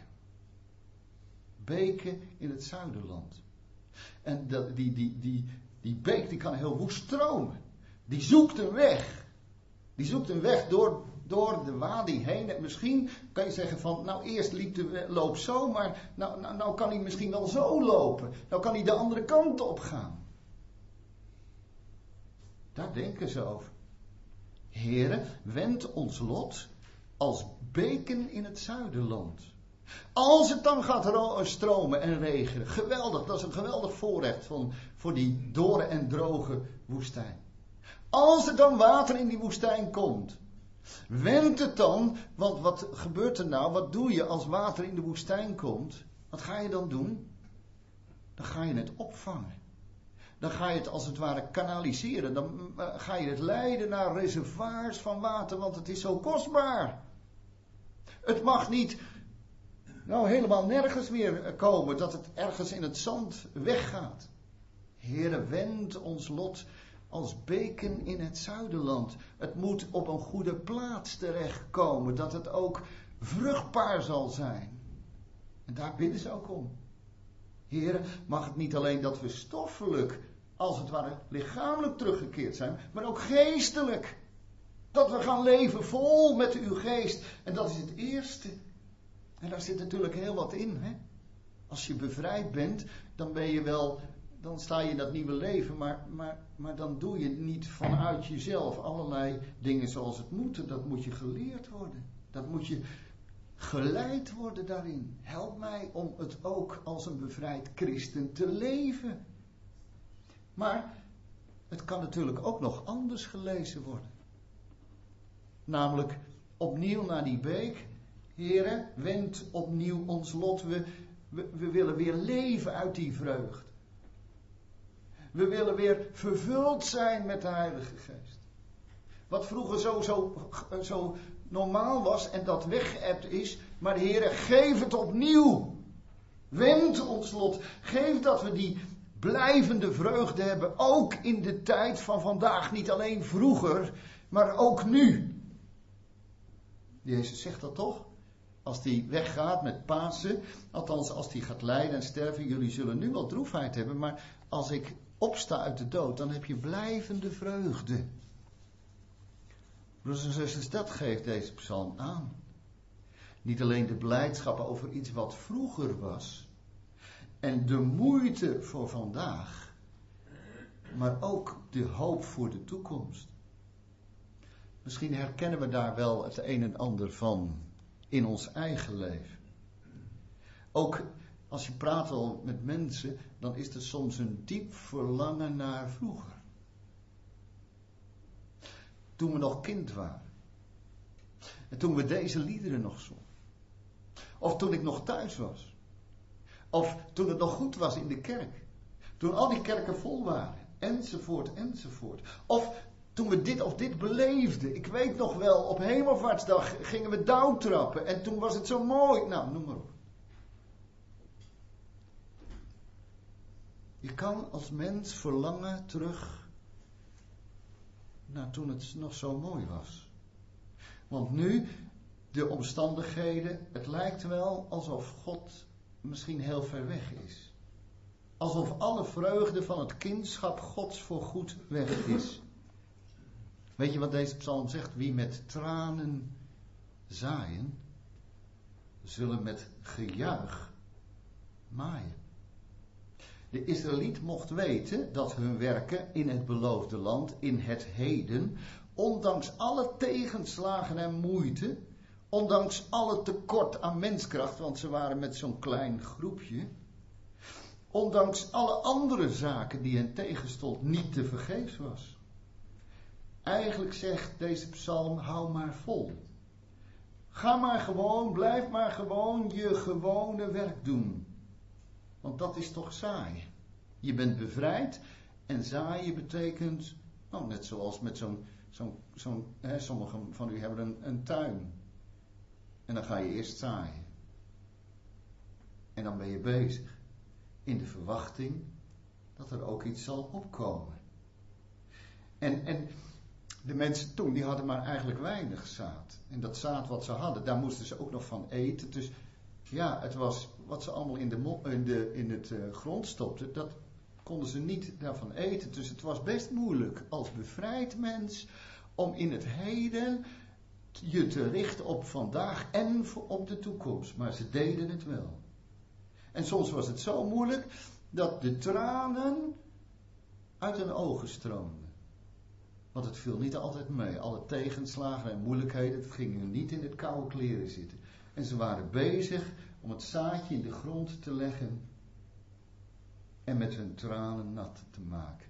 Beken in het zuiderland. En die beek die kan heel woest stromen. Die zoekt een weg. Die zoekt een weg door de wadi heen. En misschien kan je zeggen van, nou eerst liep de loop zo, maar nou kan hij misschien wel zo lopen. Nou kan hij de andere kant op gaan. Daar denken ze over. Heere, wend ons lot als beken in het zuiderland. Als het dan gaat stromen en regenen, geweldig, dat is een geweldig voorrecht voor die dorre en droge woestijn. Als er dan water in die woestijn komt, wend het dan, want wat gebeurt er nou? Wat doe je als water in de woestijn komt? Wat ga je dan doen? Dan ga je het opvangen. Dan ga je het als het ware kanaliseren. Dan ga je het leiden naar reservoirs van water, want het is zo kostbaar. Het mag niet helemaal nergens meer komen, dat het ergens in het zand weggaat. Heere, wend ons lot als beken in het zuiderland. Het moet op een goede plaats terechtkomen, dat het ook vruchtbaar zal zijn. En daar bidden ze ook om. Heere, mag het niet alleen dat we stoffelijk, als het ware lichamelijk teruggekeerd zijn, maar ook geestelijk. Dat we gaan leven vol met uw geest. En dat is het eerste. En daar zit natuurlijk heel wat in. Hè? Als je bevrijd bent, dan sta je in dat nieuwe leven. Maar dan doe je niet vanuit jezelf allerlei dingen zoals het moet. Dat moet je geleerd worden. Dat moet je geleid worden daarin. Help mij om het ook als een bevrijd christen te leven. Maar het kan natuurlijk ook nog anders gelezen worden. Namelijk opnieuw naar die beek. Heere, wend opnieuw ons lot. We willen weer leven uit die vreugd. We willen weer vervuld zijn met de Heilige Geest. Wat vroeger zo normaal was en dat weggeëpt is. Maar Heere, geef het opnieuw. Wend ons lot. Geef dat we die blijvende vreugde hebben. Ook in de tijd van vandaag. Niet alleen vroeger, maar ook nu. Jezus zegt dat toch? Als die weggaat met Pasen, althans als die gaat lijden en sterven, jullie zullen nu wel droefheid hebben, maar als ik opsta uit de dood, dan heb je blijvende vreugde. Broers en zusters, dat geeft deze psalm aan. Niet alleen de blijdschap over iets wat vroeger was, en de moeite voor vandaag, maar ook de hoop voor de toekomst. Misschien herkennen we daar wel het een en ander van in ons eigen leven. Ook als je praat al met mensen, dan is er soms een diep verlangen naar vroeger. Toen we nog kind waren. En toen we deze liederen nog zongen. Of toen ik nog thuis was. Of toen het nog goed was in de kerk. Toen al die kerken vol waren. Enzovoort, enzovoort. Of toen we dit of dit beleefden. Ik weet nog wel, op Hemelvaartsdag gingen we dauwtrappen. En toen was het zo mooi. Nou, noem maar op. Je kan als mens verlangen terug naar toen het nog zo mooi was. Want nu, de omstandigheden, het lijkt wel alsof God misschien heel ver weg is. Alsof alle vreugde van het kindschap Gods voorgoed weg is. Weet je wat deze psalm zegt? Wie met tranen zaaien, zullen met gejuich maaien. De Israëliet mocht weten dat hun werken in het beloofde land, in het heden, ondanks alle tegenslagen en moeite, ondanks alle tekort aan menskracht, want ze waren met zo'n klein groepje, ondanks alle andere zaken die hen tegenstond, niet te vergeefs was. Eigenlijk zegt deze psalm, hou maar vol. Ga maar gewoon, blijf maar gewoon je gewone werk doen. Want dat is toch zaaien. Je bent bevrijd en zaaien betekent, nou, net zoals met sommigen van u hebben een tuin. En dan ga je eerst zaaien. En dan ben je bezig. In de verwachting dat er ook iets zal opkomen. En de mensen toen, die hadden maar eigenlijk weinig zaad. En dat zaad wat ze hadden, daar moesten ze ook nog van eten. Dus ja, het was wat ze allemaal in het grond stopten, dat konden ze niet daarvan eten. Dus het was best moeilijk als bevrijd mens om in het heden je te richten op vandaag en op de toekomst. Maar ze deden het wel. En soms was het zo moeilijk dat de tranen uit hun ogen stroomden. Want het viel niet altijd mee. Alle tegenslagen en moeilijkheden, het ging hun niet in het koude kleren zitten. En ze waren bezig om het zaadje in de grond te leggen en met hun tranen nat te maken.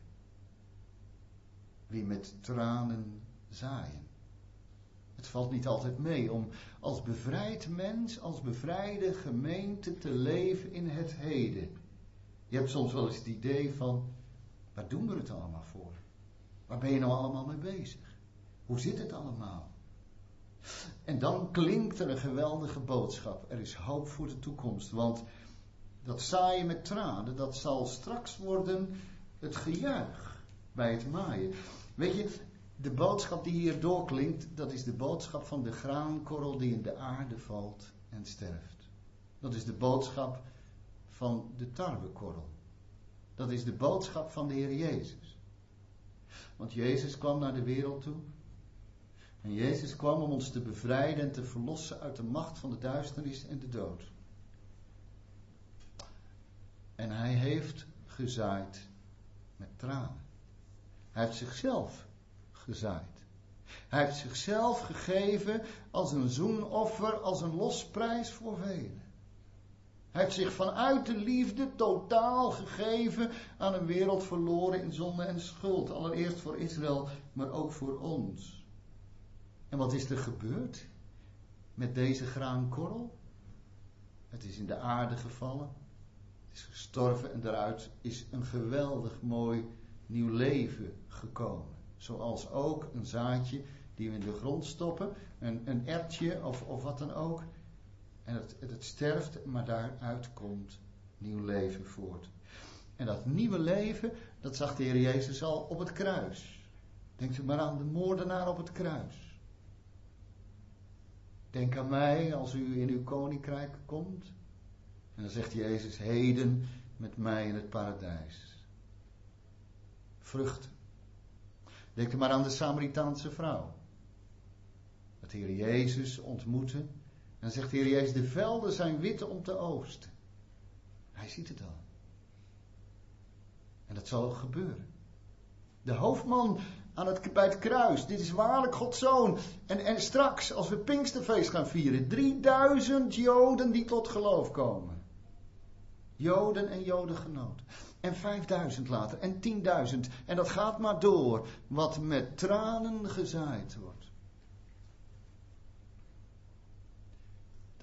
Wie met tranen zaaien. Het valt niet altijd mee om als bevrijd mens, als bevrijde gemeente te leven in het heden. Je hebt soms wel eens het idee van, waar doen we het allemaal voor? Waar ben je nou allemaal mee bezig? Hoe zit het allemaal? En dan klinkt er een geweldige boodschap. Er is hoop voor de toekomst. Want dat zaaien met tranen, dat zal straks worden het gejuich bij het maaien. Weet je, de boodschap die hier doorklinkt, dat is de boodschap van de graankorrel die in de aarde valt en sterft. Dat is de boodschap van de tarwekorrel. Dat is de boodschap van de Heer Jezus. Want Jezus kwam naar de wereld toe. En Jezus kwam om ons te bevrijden en te verlossen uit de macht van de duisternis en de dood. En hij heeft gezaaid met tranen. Hij heeft zichzelf gezaaid. Hij heeft zichzelf gegeven als een zoenoffer, als een losprijs voor velen. Hij heeft zich vanuit de liefde totaal gegeven aan een wereld verloren in zonde en schuld. Allereerst voor Israël, maar ook voor ons. En wat is er gebeurd met deze graankorrel? Het is in de aarde gevallen. Het is gestorven en daaruit is een geweldig mooi nieuw leven gekomen. Zoals ook een zaadje die we in de grond stoppen. Een erwtje of wat dan ook. En het sterft, maar daaruit komt nieuw leven voort. En dat nieuwe leven, dat zag de Heer Jezus al op het kruis. Denkt u maar aan de moordenaar op het kruis. Denk aan mij als u in uw koninkrijk komt. En dan zegt Jezus, heden met mij in het paradijs. Vruchten. Denk u maar aan de Samaritaanse vrouw. Dat de Heer Jezus ontmoette. En dan zegt de Heer Jezus, de velden zijn wit om te oogsten. Hij ziet het al. En dat zal gebeuren. De hoofdman bij het kruis. Dit is waarlijk Gods Zoon. En straks, als we Pinksterfeest gaan vieren. 3000 Joden die tot geloof komen. Joden en Jodengenoten. En 5000 later. En 10.000. En dat gaat maar door. Wat met tranen gezaaid wordt.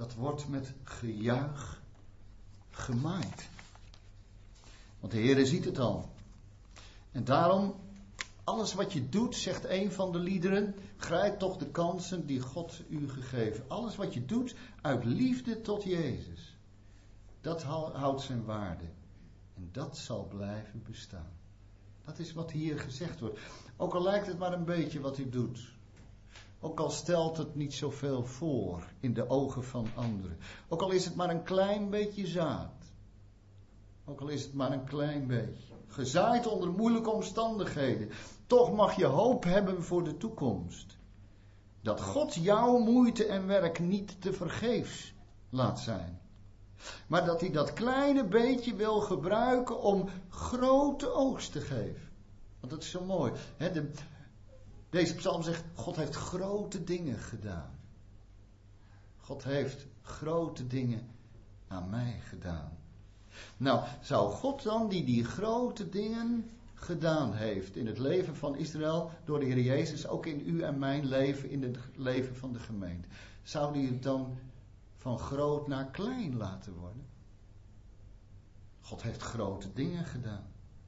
dat wordt met gejuich gemaaid. Want de Heere ziet het al. En daarom, alles wat je doet, zegt een van de liederen, grijp toch de kansen die God u gegeven. Alles wat je doet uit liefde tot Jezus. Dat houdt zijn waarde. En dat zal blijven bestaan. Dat is wat hier gezegd wordt. Ook al lijkt het maar een beetje wat u doet. Ook al stelt het niet zoveel voor in de ogen van anderen. Ook al is het maar een klein beetje zaad. Ook al is het maar een klein beetje. Gezaaid onder moeilijke omstandigheden. Toch mag je hoop hebben voor de toekomst. Dat God jouw moeite en werk niet te vergeefs laat zijn. Maar dat hij dat kleine beetje wil gebruiken om grote oogst te geven. Want dat is zo mooi. Deze psalm zegt, God heeft grote dingen gedaan. God heeft grote dingen aan mij gedaan. Nou, zou God dan die grote dingen gedaan heeft in het leven van Israël door de Heer Jezus, ook in u en mijn leven, in het leven van de gemeente, zou hij het dan van groot naar klein laten worden? God heeft grote dingen gedaan.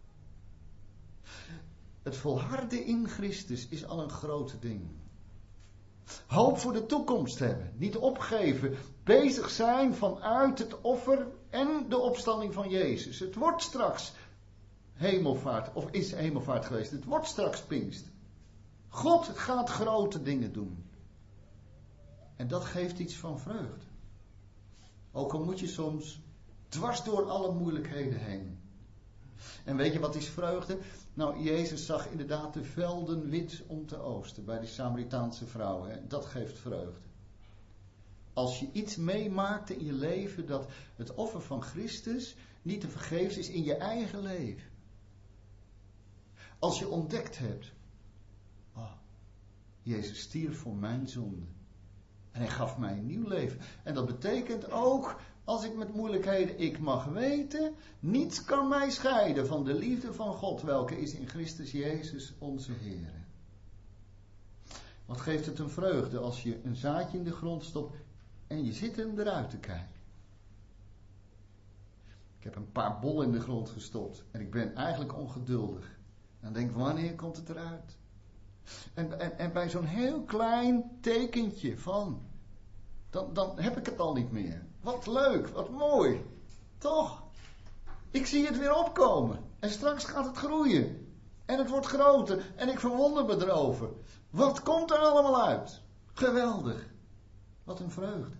Het volharden in Christus is al een grote ding. Hoop voor de toekomst hebben, niet opgeven, bezig zijn vanuit het offer en de opstanding van Jezus. Het wordt straks hemelvaart, of is hemelvaart geweest, het wordt straks Pinkster. God gaat grote dingen doen. En dat geeft iets van vreugde. Ook al moet je soms dwars door alle moeilijkheden heen. En weet je wat is vreugde? Nou, Jezus zag inderdaad de velden wit om te oosten bij die Samaritaanse vrouw. Hè? Dat geeft vreugde. Als je iets meemaakte in je leven dat het offer van Christus niet te vergeefs is in je eigen leven. Als je ontdekt hebt, Jezus stierf voor mijn zonde. En hij gaf mij een nieuw leven. En dat betekent ook, als ik met moeilijkheden, ik mag weten, niets kan mij scheiden van de liefde van God, welke is in Christus Jezus onze Heer. Wat geeft het een vreugde als je een zaadje in de grond stopt en je zit hem eruit te kijken. Ik heb een paar bollen in de grond gestopt en ik ben eigenlijk ongeduldig. Dan denk ik, wanneer komt het eruit? En bij zo'n heel klein tekentje van, dan heb ik het al niet meer. Wat leuk, wat mooi. Toch? Ik zie het weer opkomen. En straks gaat het groeien. En het wordt groter. En ik verwonder me erover. Wat komt er allemaal uit? Geweldig. Wat een vreugde.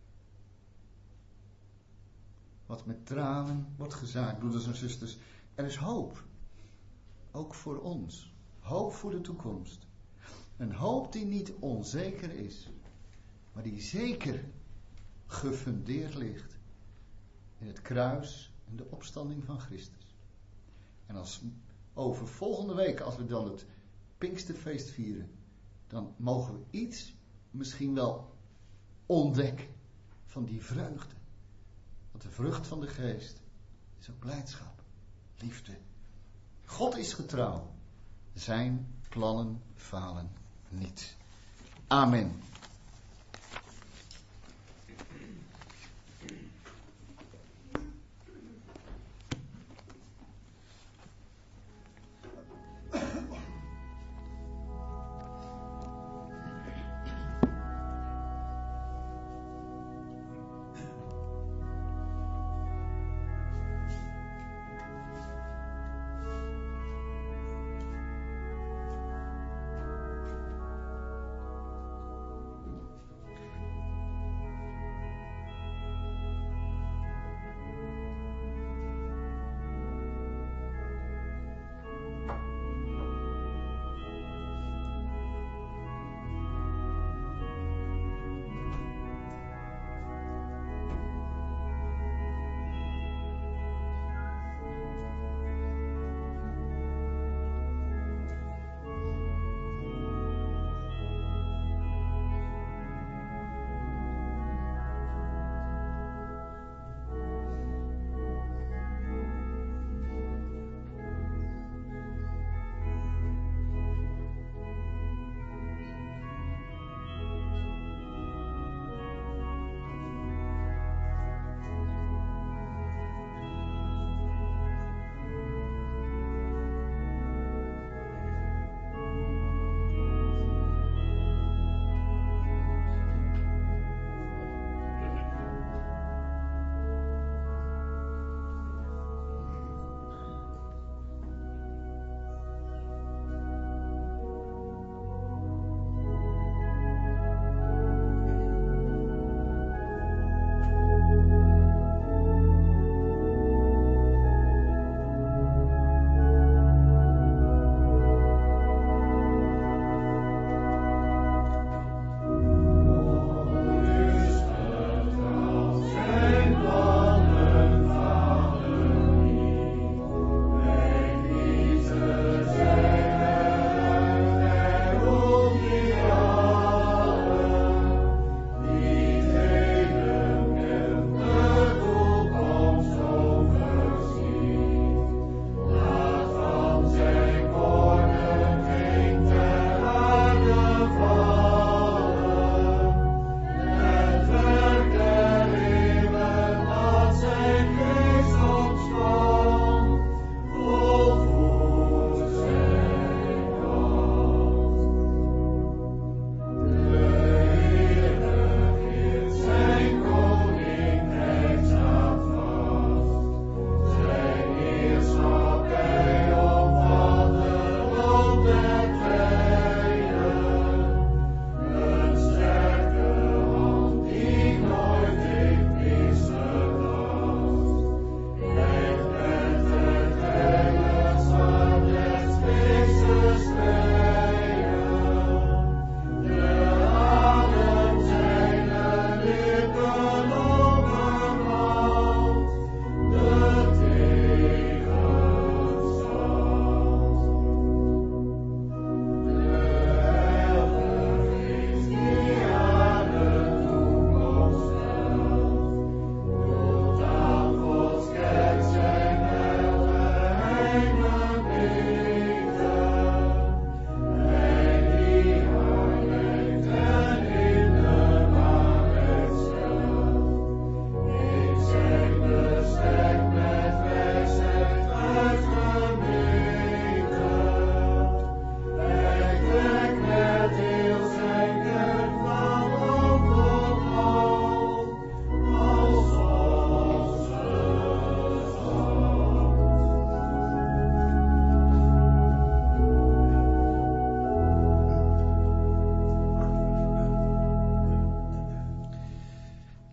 Wat met tranen wordt gezaaid, broeders en zusters. Er is hoop. Ook voor ons. Hoop voor de toekomst. Een hoop die niet onzeker is. Maar die zeker gefundeerd ligt in het kruis en de opstanding van Christus. En als over volgende week, als we dan het Pinksterfeest vieren, dan mogen we iets misschien wel ontdekken van die vreugde. Want de vrucht van de geest is ook blijdschap, liefde. God is getrouw. Zijn plannen falen niet. Amen.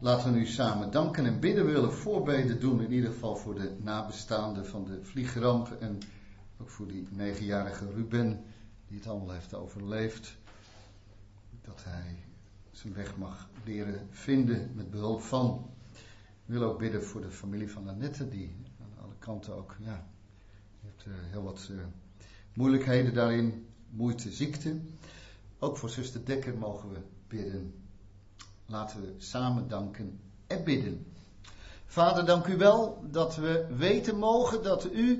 Laten we nu samen danken en bidden. We willen voorbeden doen, in ieder geval voor de nabestaanden van de vliegramp. En ook voor die 9-jarige Ruben, die het allemaal heeft overleefd. Dat hij zijn weg mag leren vinden met behulp van. We willen ook bidden voor de familie van Annette, die aan alle kanten ook, heeft heel wat moeilijkheden daarin, moeite, ziekte. Ook voor zuster Dekker mogen we bidden. Laten we samen danken en bidden. Vader, dank u wel dat we weten mogen dat u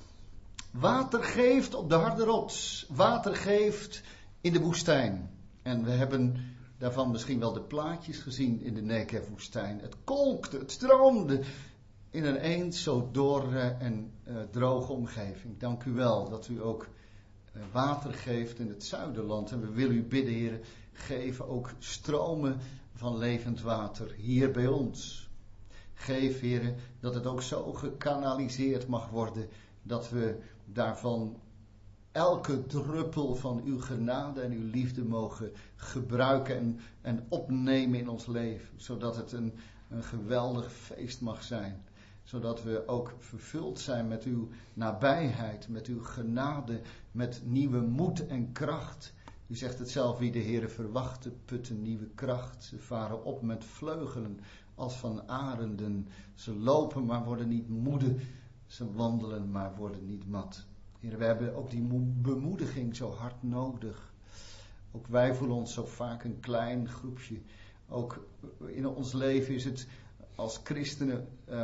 water geeft op de harde rots. Water geeft in de woestijn. En we hebben daarvan misschien wel de plaatjes gezien in de Negev-woestijn. Het kolkte, het stroomde in een eens zo dorre en droge omgeving. Dank u wel dat u ook water geeft in het zuiderland. En we willen u bidden, Heer, geef ook stromen van levend water hier bij ons. Geef, Heer, dat het ook zo gekanaliseerd mag worden dat we daarvan elke druppel van uw genade en uw liefde mogen gebruiken en opnemen in ons leven. Zodat het een geweldig feest mag zijn. Zodat we ook vervuld zijn met uw nabijheid, met uw genade, met nieuwe moed en kracht. U zegt het zelf, wie de Heere verwachten, putten nieuwe kracht. Ze varen op met vleugelen als van arenden. Ze lopen, maar worden niet moede. Ze wandelen, maar worden niet mat. Heer, we hebben ook die bemoediging zo hard nodig. Ook wij voelen ons zo vaak een klein groepje. Ook in ons leven is het als christenen,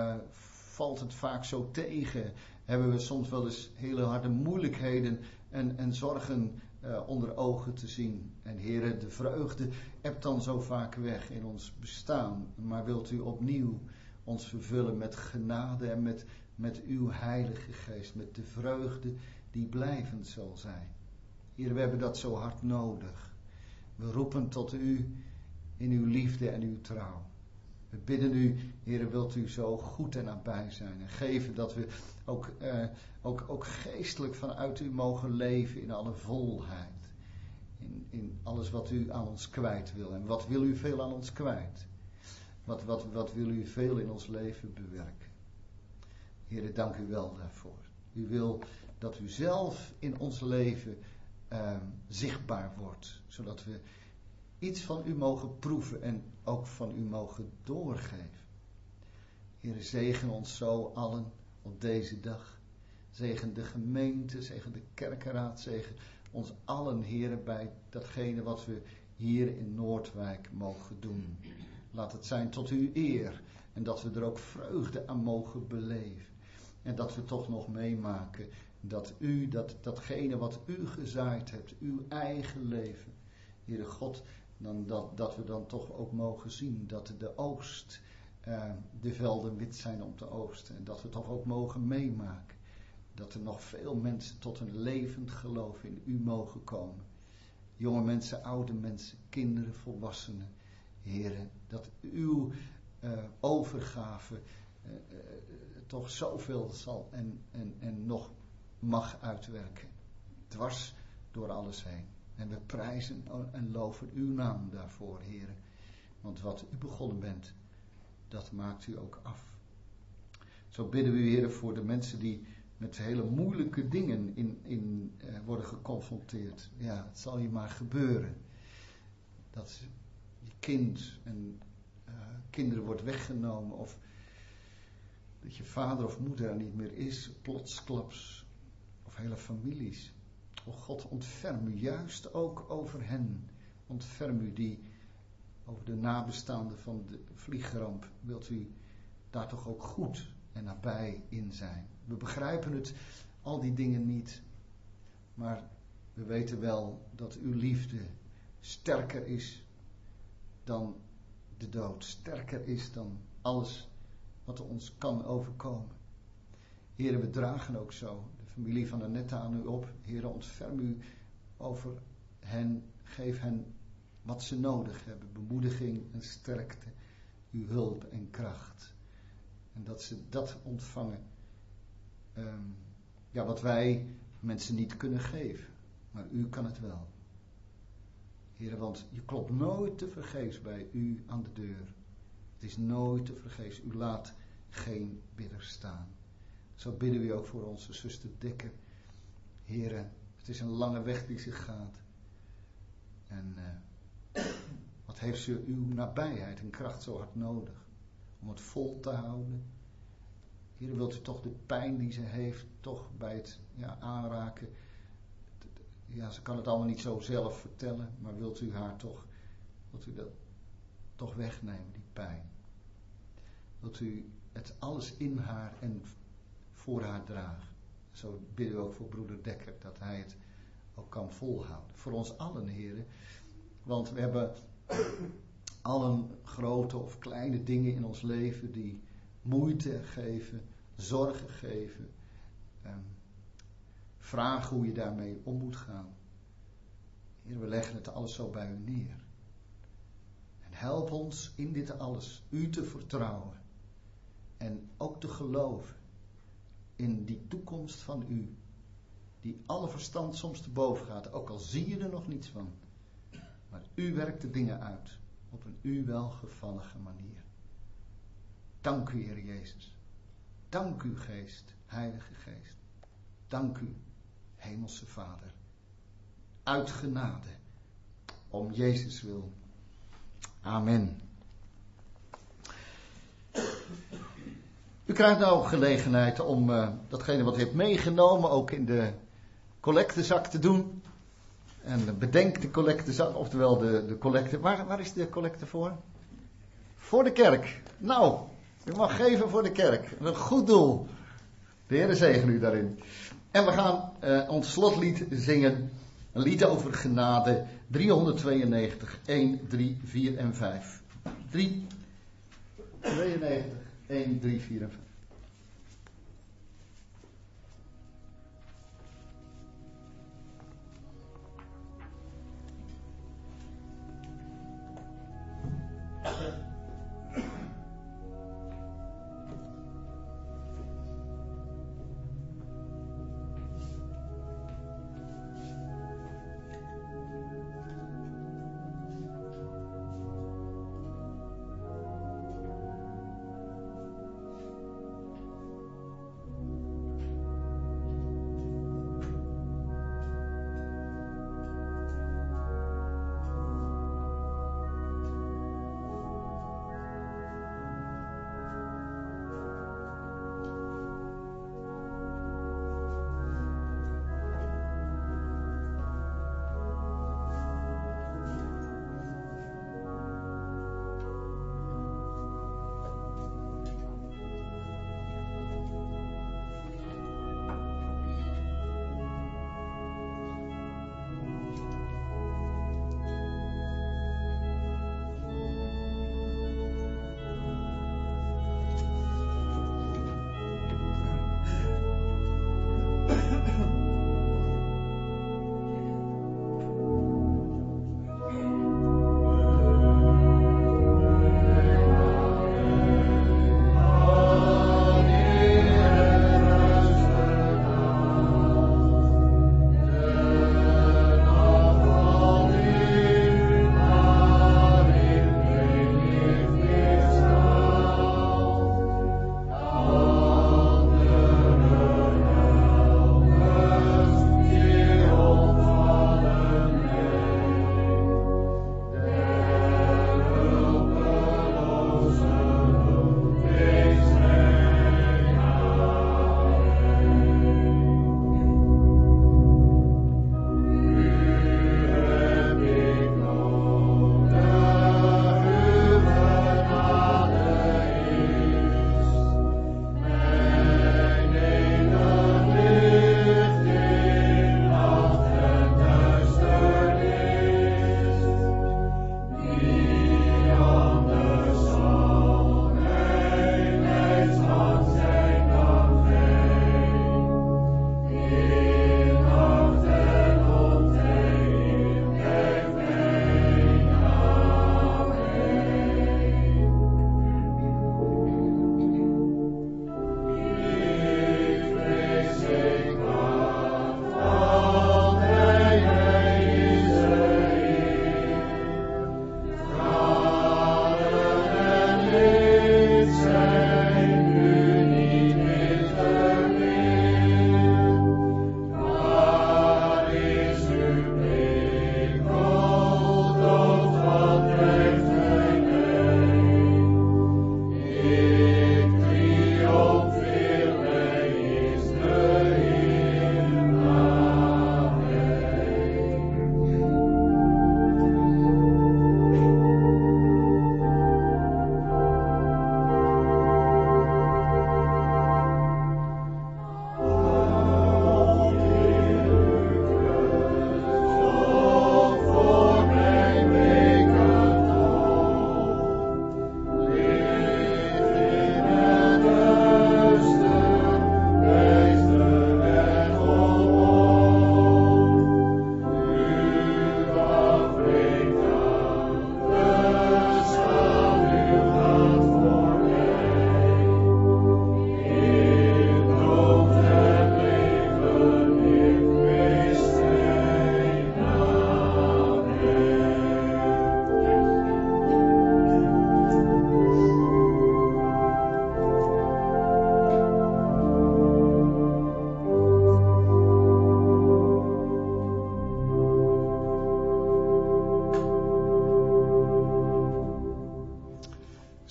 valt het vaak zo tegen. Hebben we soms wel eens hele harde moeilijkheden en zorgen onder ogen te zien. En Heere, de vreugde ebt dan zo vaak weg in ons bestaan. Maar wilt u opnieuw ons vervullen met genade en met uw heilige geest. Met de vreugde die blijvend zal zijn. Heer, we hebben dat zo hard nodig. We roepen tot u in uw liefde en uw trouw. We bidden u, Heer, wilt u zo goed en nabij zijn. En geven dat we ook geestelijk vanuit u mogen leven in alle volheid. In alles wat u aan ons kwijt wil. En wat wil u veel aan ons kwijt? Wat wil u veel in ons leven bewerken? Heer, dank u wel daarvoor. U wil dat u zelf in ons leven zichtbaar wordt. Zodat we iets van u mogen proeven en ook van u mogen doorgeven. Heer, zegen ons zo allen op deze dag. Zegen de gemeente, zegen de kerkenraad, zegen ons allen, Heer, bij datgene wat we hier in Noordwijk mogen doen. Laat het zijn tot uw eer en dat we er ook vreugde aan mogen beleven. En dat we toch nog meemaken dat u, datgene wat u gezaaid hebt, uw eigen leven, Heere God, dat we dan toch ook mogen zien dat de oogst, de velden wit zijn om te oogsten. En dat we toch ook mogen meemaken dat er nog veel mensen tot een levend geloof in u mogen komen. Jonge mensen, oude mensen, kinderen, volwassenen. Heere, dat uw overgave toch zoveel zal en nog mag uitwerken. Dwars door alles heen. En we prijzen en loven uw naam daarvoor, Heere. Want wat u begonnen bent, dat maakt u ook af. Zo bidden we u, Heere, voor de mensen die met hele moeilijke dingen worden geconfronteerd. Ja, het zal je maar gebeuren. Dat je kind en kinderen wordt weggenomen of dat je vader of moeder er niet meer is, plotsklaps, of hele families. O God, ontferm u juist ook over hen. Ontferm u die over de nabestaanden van de vliegramp. Wilt u daar toch ook goed en nabij in zijn? We begrijpen het, al die dingen niet. Maar we weten wel dat uw liefde sterker is dan de dood. Sterker is dan alles wat ons kan overkomen. Heere, we dragen ook zo de familie van Annette aan u op. Heere, ontferm u over hen. Geef hen wat ze nodig hebben. Bemoediging en sterkte. Uw hulp en kracht. En dat ze dat ontvangen. Wat wij mensen niet kunnen geven. Maar u kan het wel. Heere, want je klopt nooit tevergeefs bij u aan de deur. Het is nooit te vergeefs. U laat geen bidder staan. Zo bidden we ook voor onze zuster Dekker. Heren, het is een lange weg die ze gaat. En wat heeft ze uw nabijheid en kracht zo hard nodig om het vol te houden. Heren, wilt u toch de pijn die ze heeft toch bij het aanraken. Ja, ze kan het allemaal niet zo zelf vertellen, maar wilt u dat toch wegnemen, die pijn. Wilt u het alles in haar en voor haar dragen. Zo bidden we ook voor broeder Dekker, dat hij het ook kan volhouden. Voor ons allen, heren. Want we hebben allen grote of kleine dingen in ons leven die moeite geven, zorgen geven. Vragen hoe je daarmee om moet gaan. Heer, we leggen het alles zo bij u neer. En help ons in dit alles u te vertrouwen. En ook te geloven in die toekomst van u. Die alle verstand soms te boven gaat. Ook al zie je er nog niets van. Maar u werkt de dingen uit. Op een u welgevallige manier. Dank u, Heer Jezus. Dank u, Geest, Heilige Geest. Dank u, Hemelse Vader. Uit genade. Om Jezus wil. Amen. U krijgt nou gelegenheid om datgene wat u hebt meegenomen ook in de collectezak te doen. En bedenk de collectezak, oftewel de collecte. Waar is de collecte voor? Voor de kerk. Nou, u mag geven voor de kerk. Een goed doel. De Heer zegen u daarin. En we gaan ons slotlied zingen. Een lied over genade. 392, 1, 3, 4 en 5. 392, 1, 3, 4 en 5.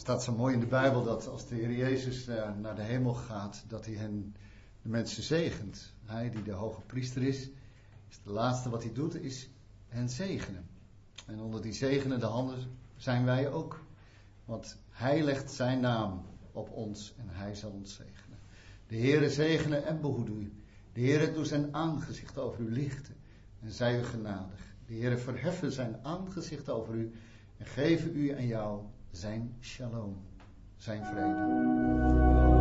staat zo mooi in de Bijbel dat als de Heer Jezus naar de hemel gaat, dat hij de mensen zegent. Hij die de hoge priester is de laatste wat hij doet, is hen zegenen. En onder die zegenende handen zijn wij ook. Want hij legt zijn naam op ons en hij zal ons zegenen. De Heere zegene en behoede u. De Heere doet zijn aangezicht over u lichten en zij u genadig. De Heere verheffen zijn aangezicht over u en geven u en jou zijn shalom, zijn vrede.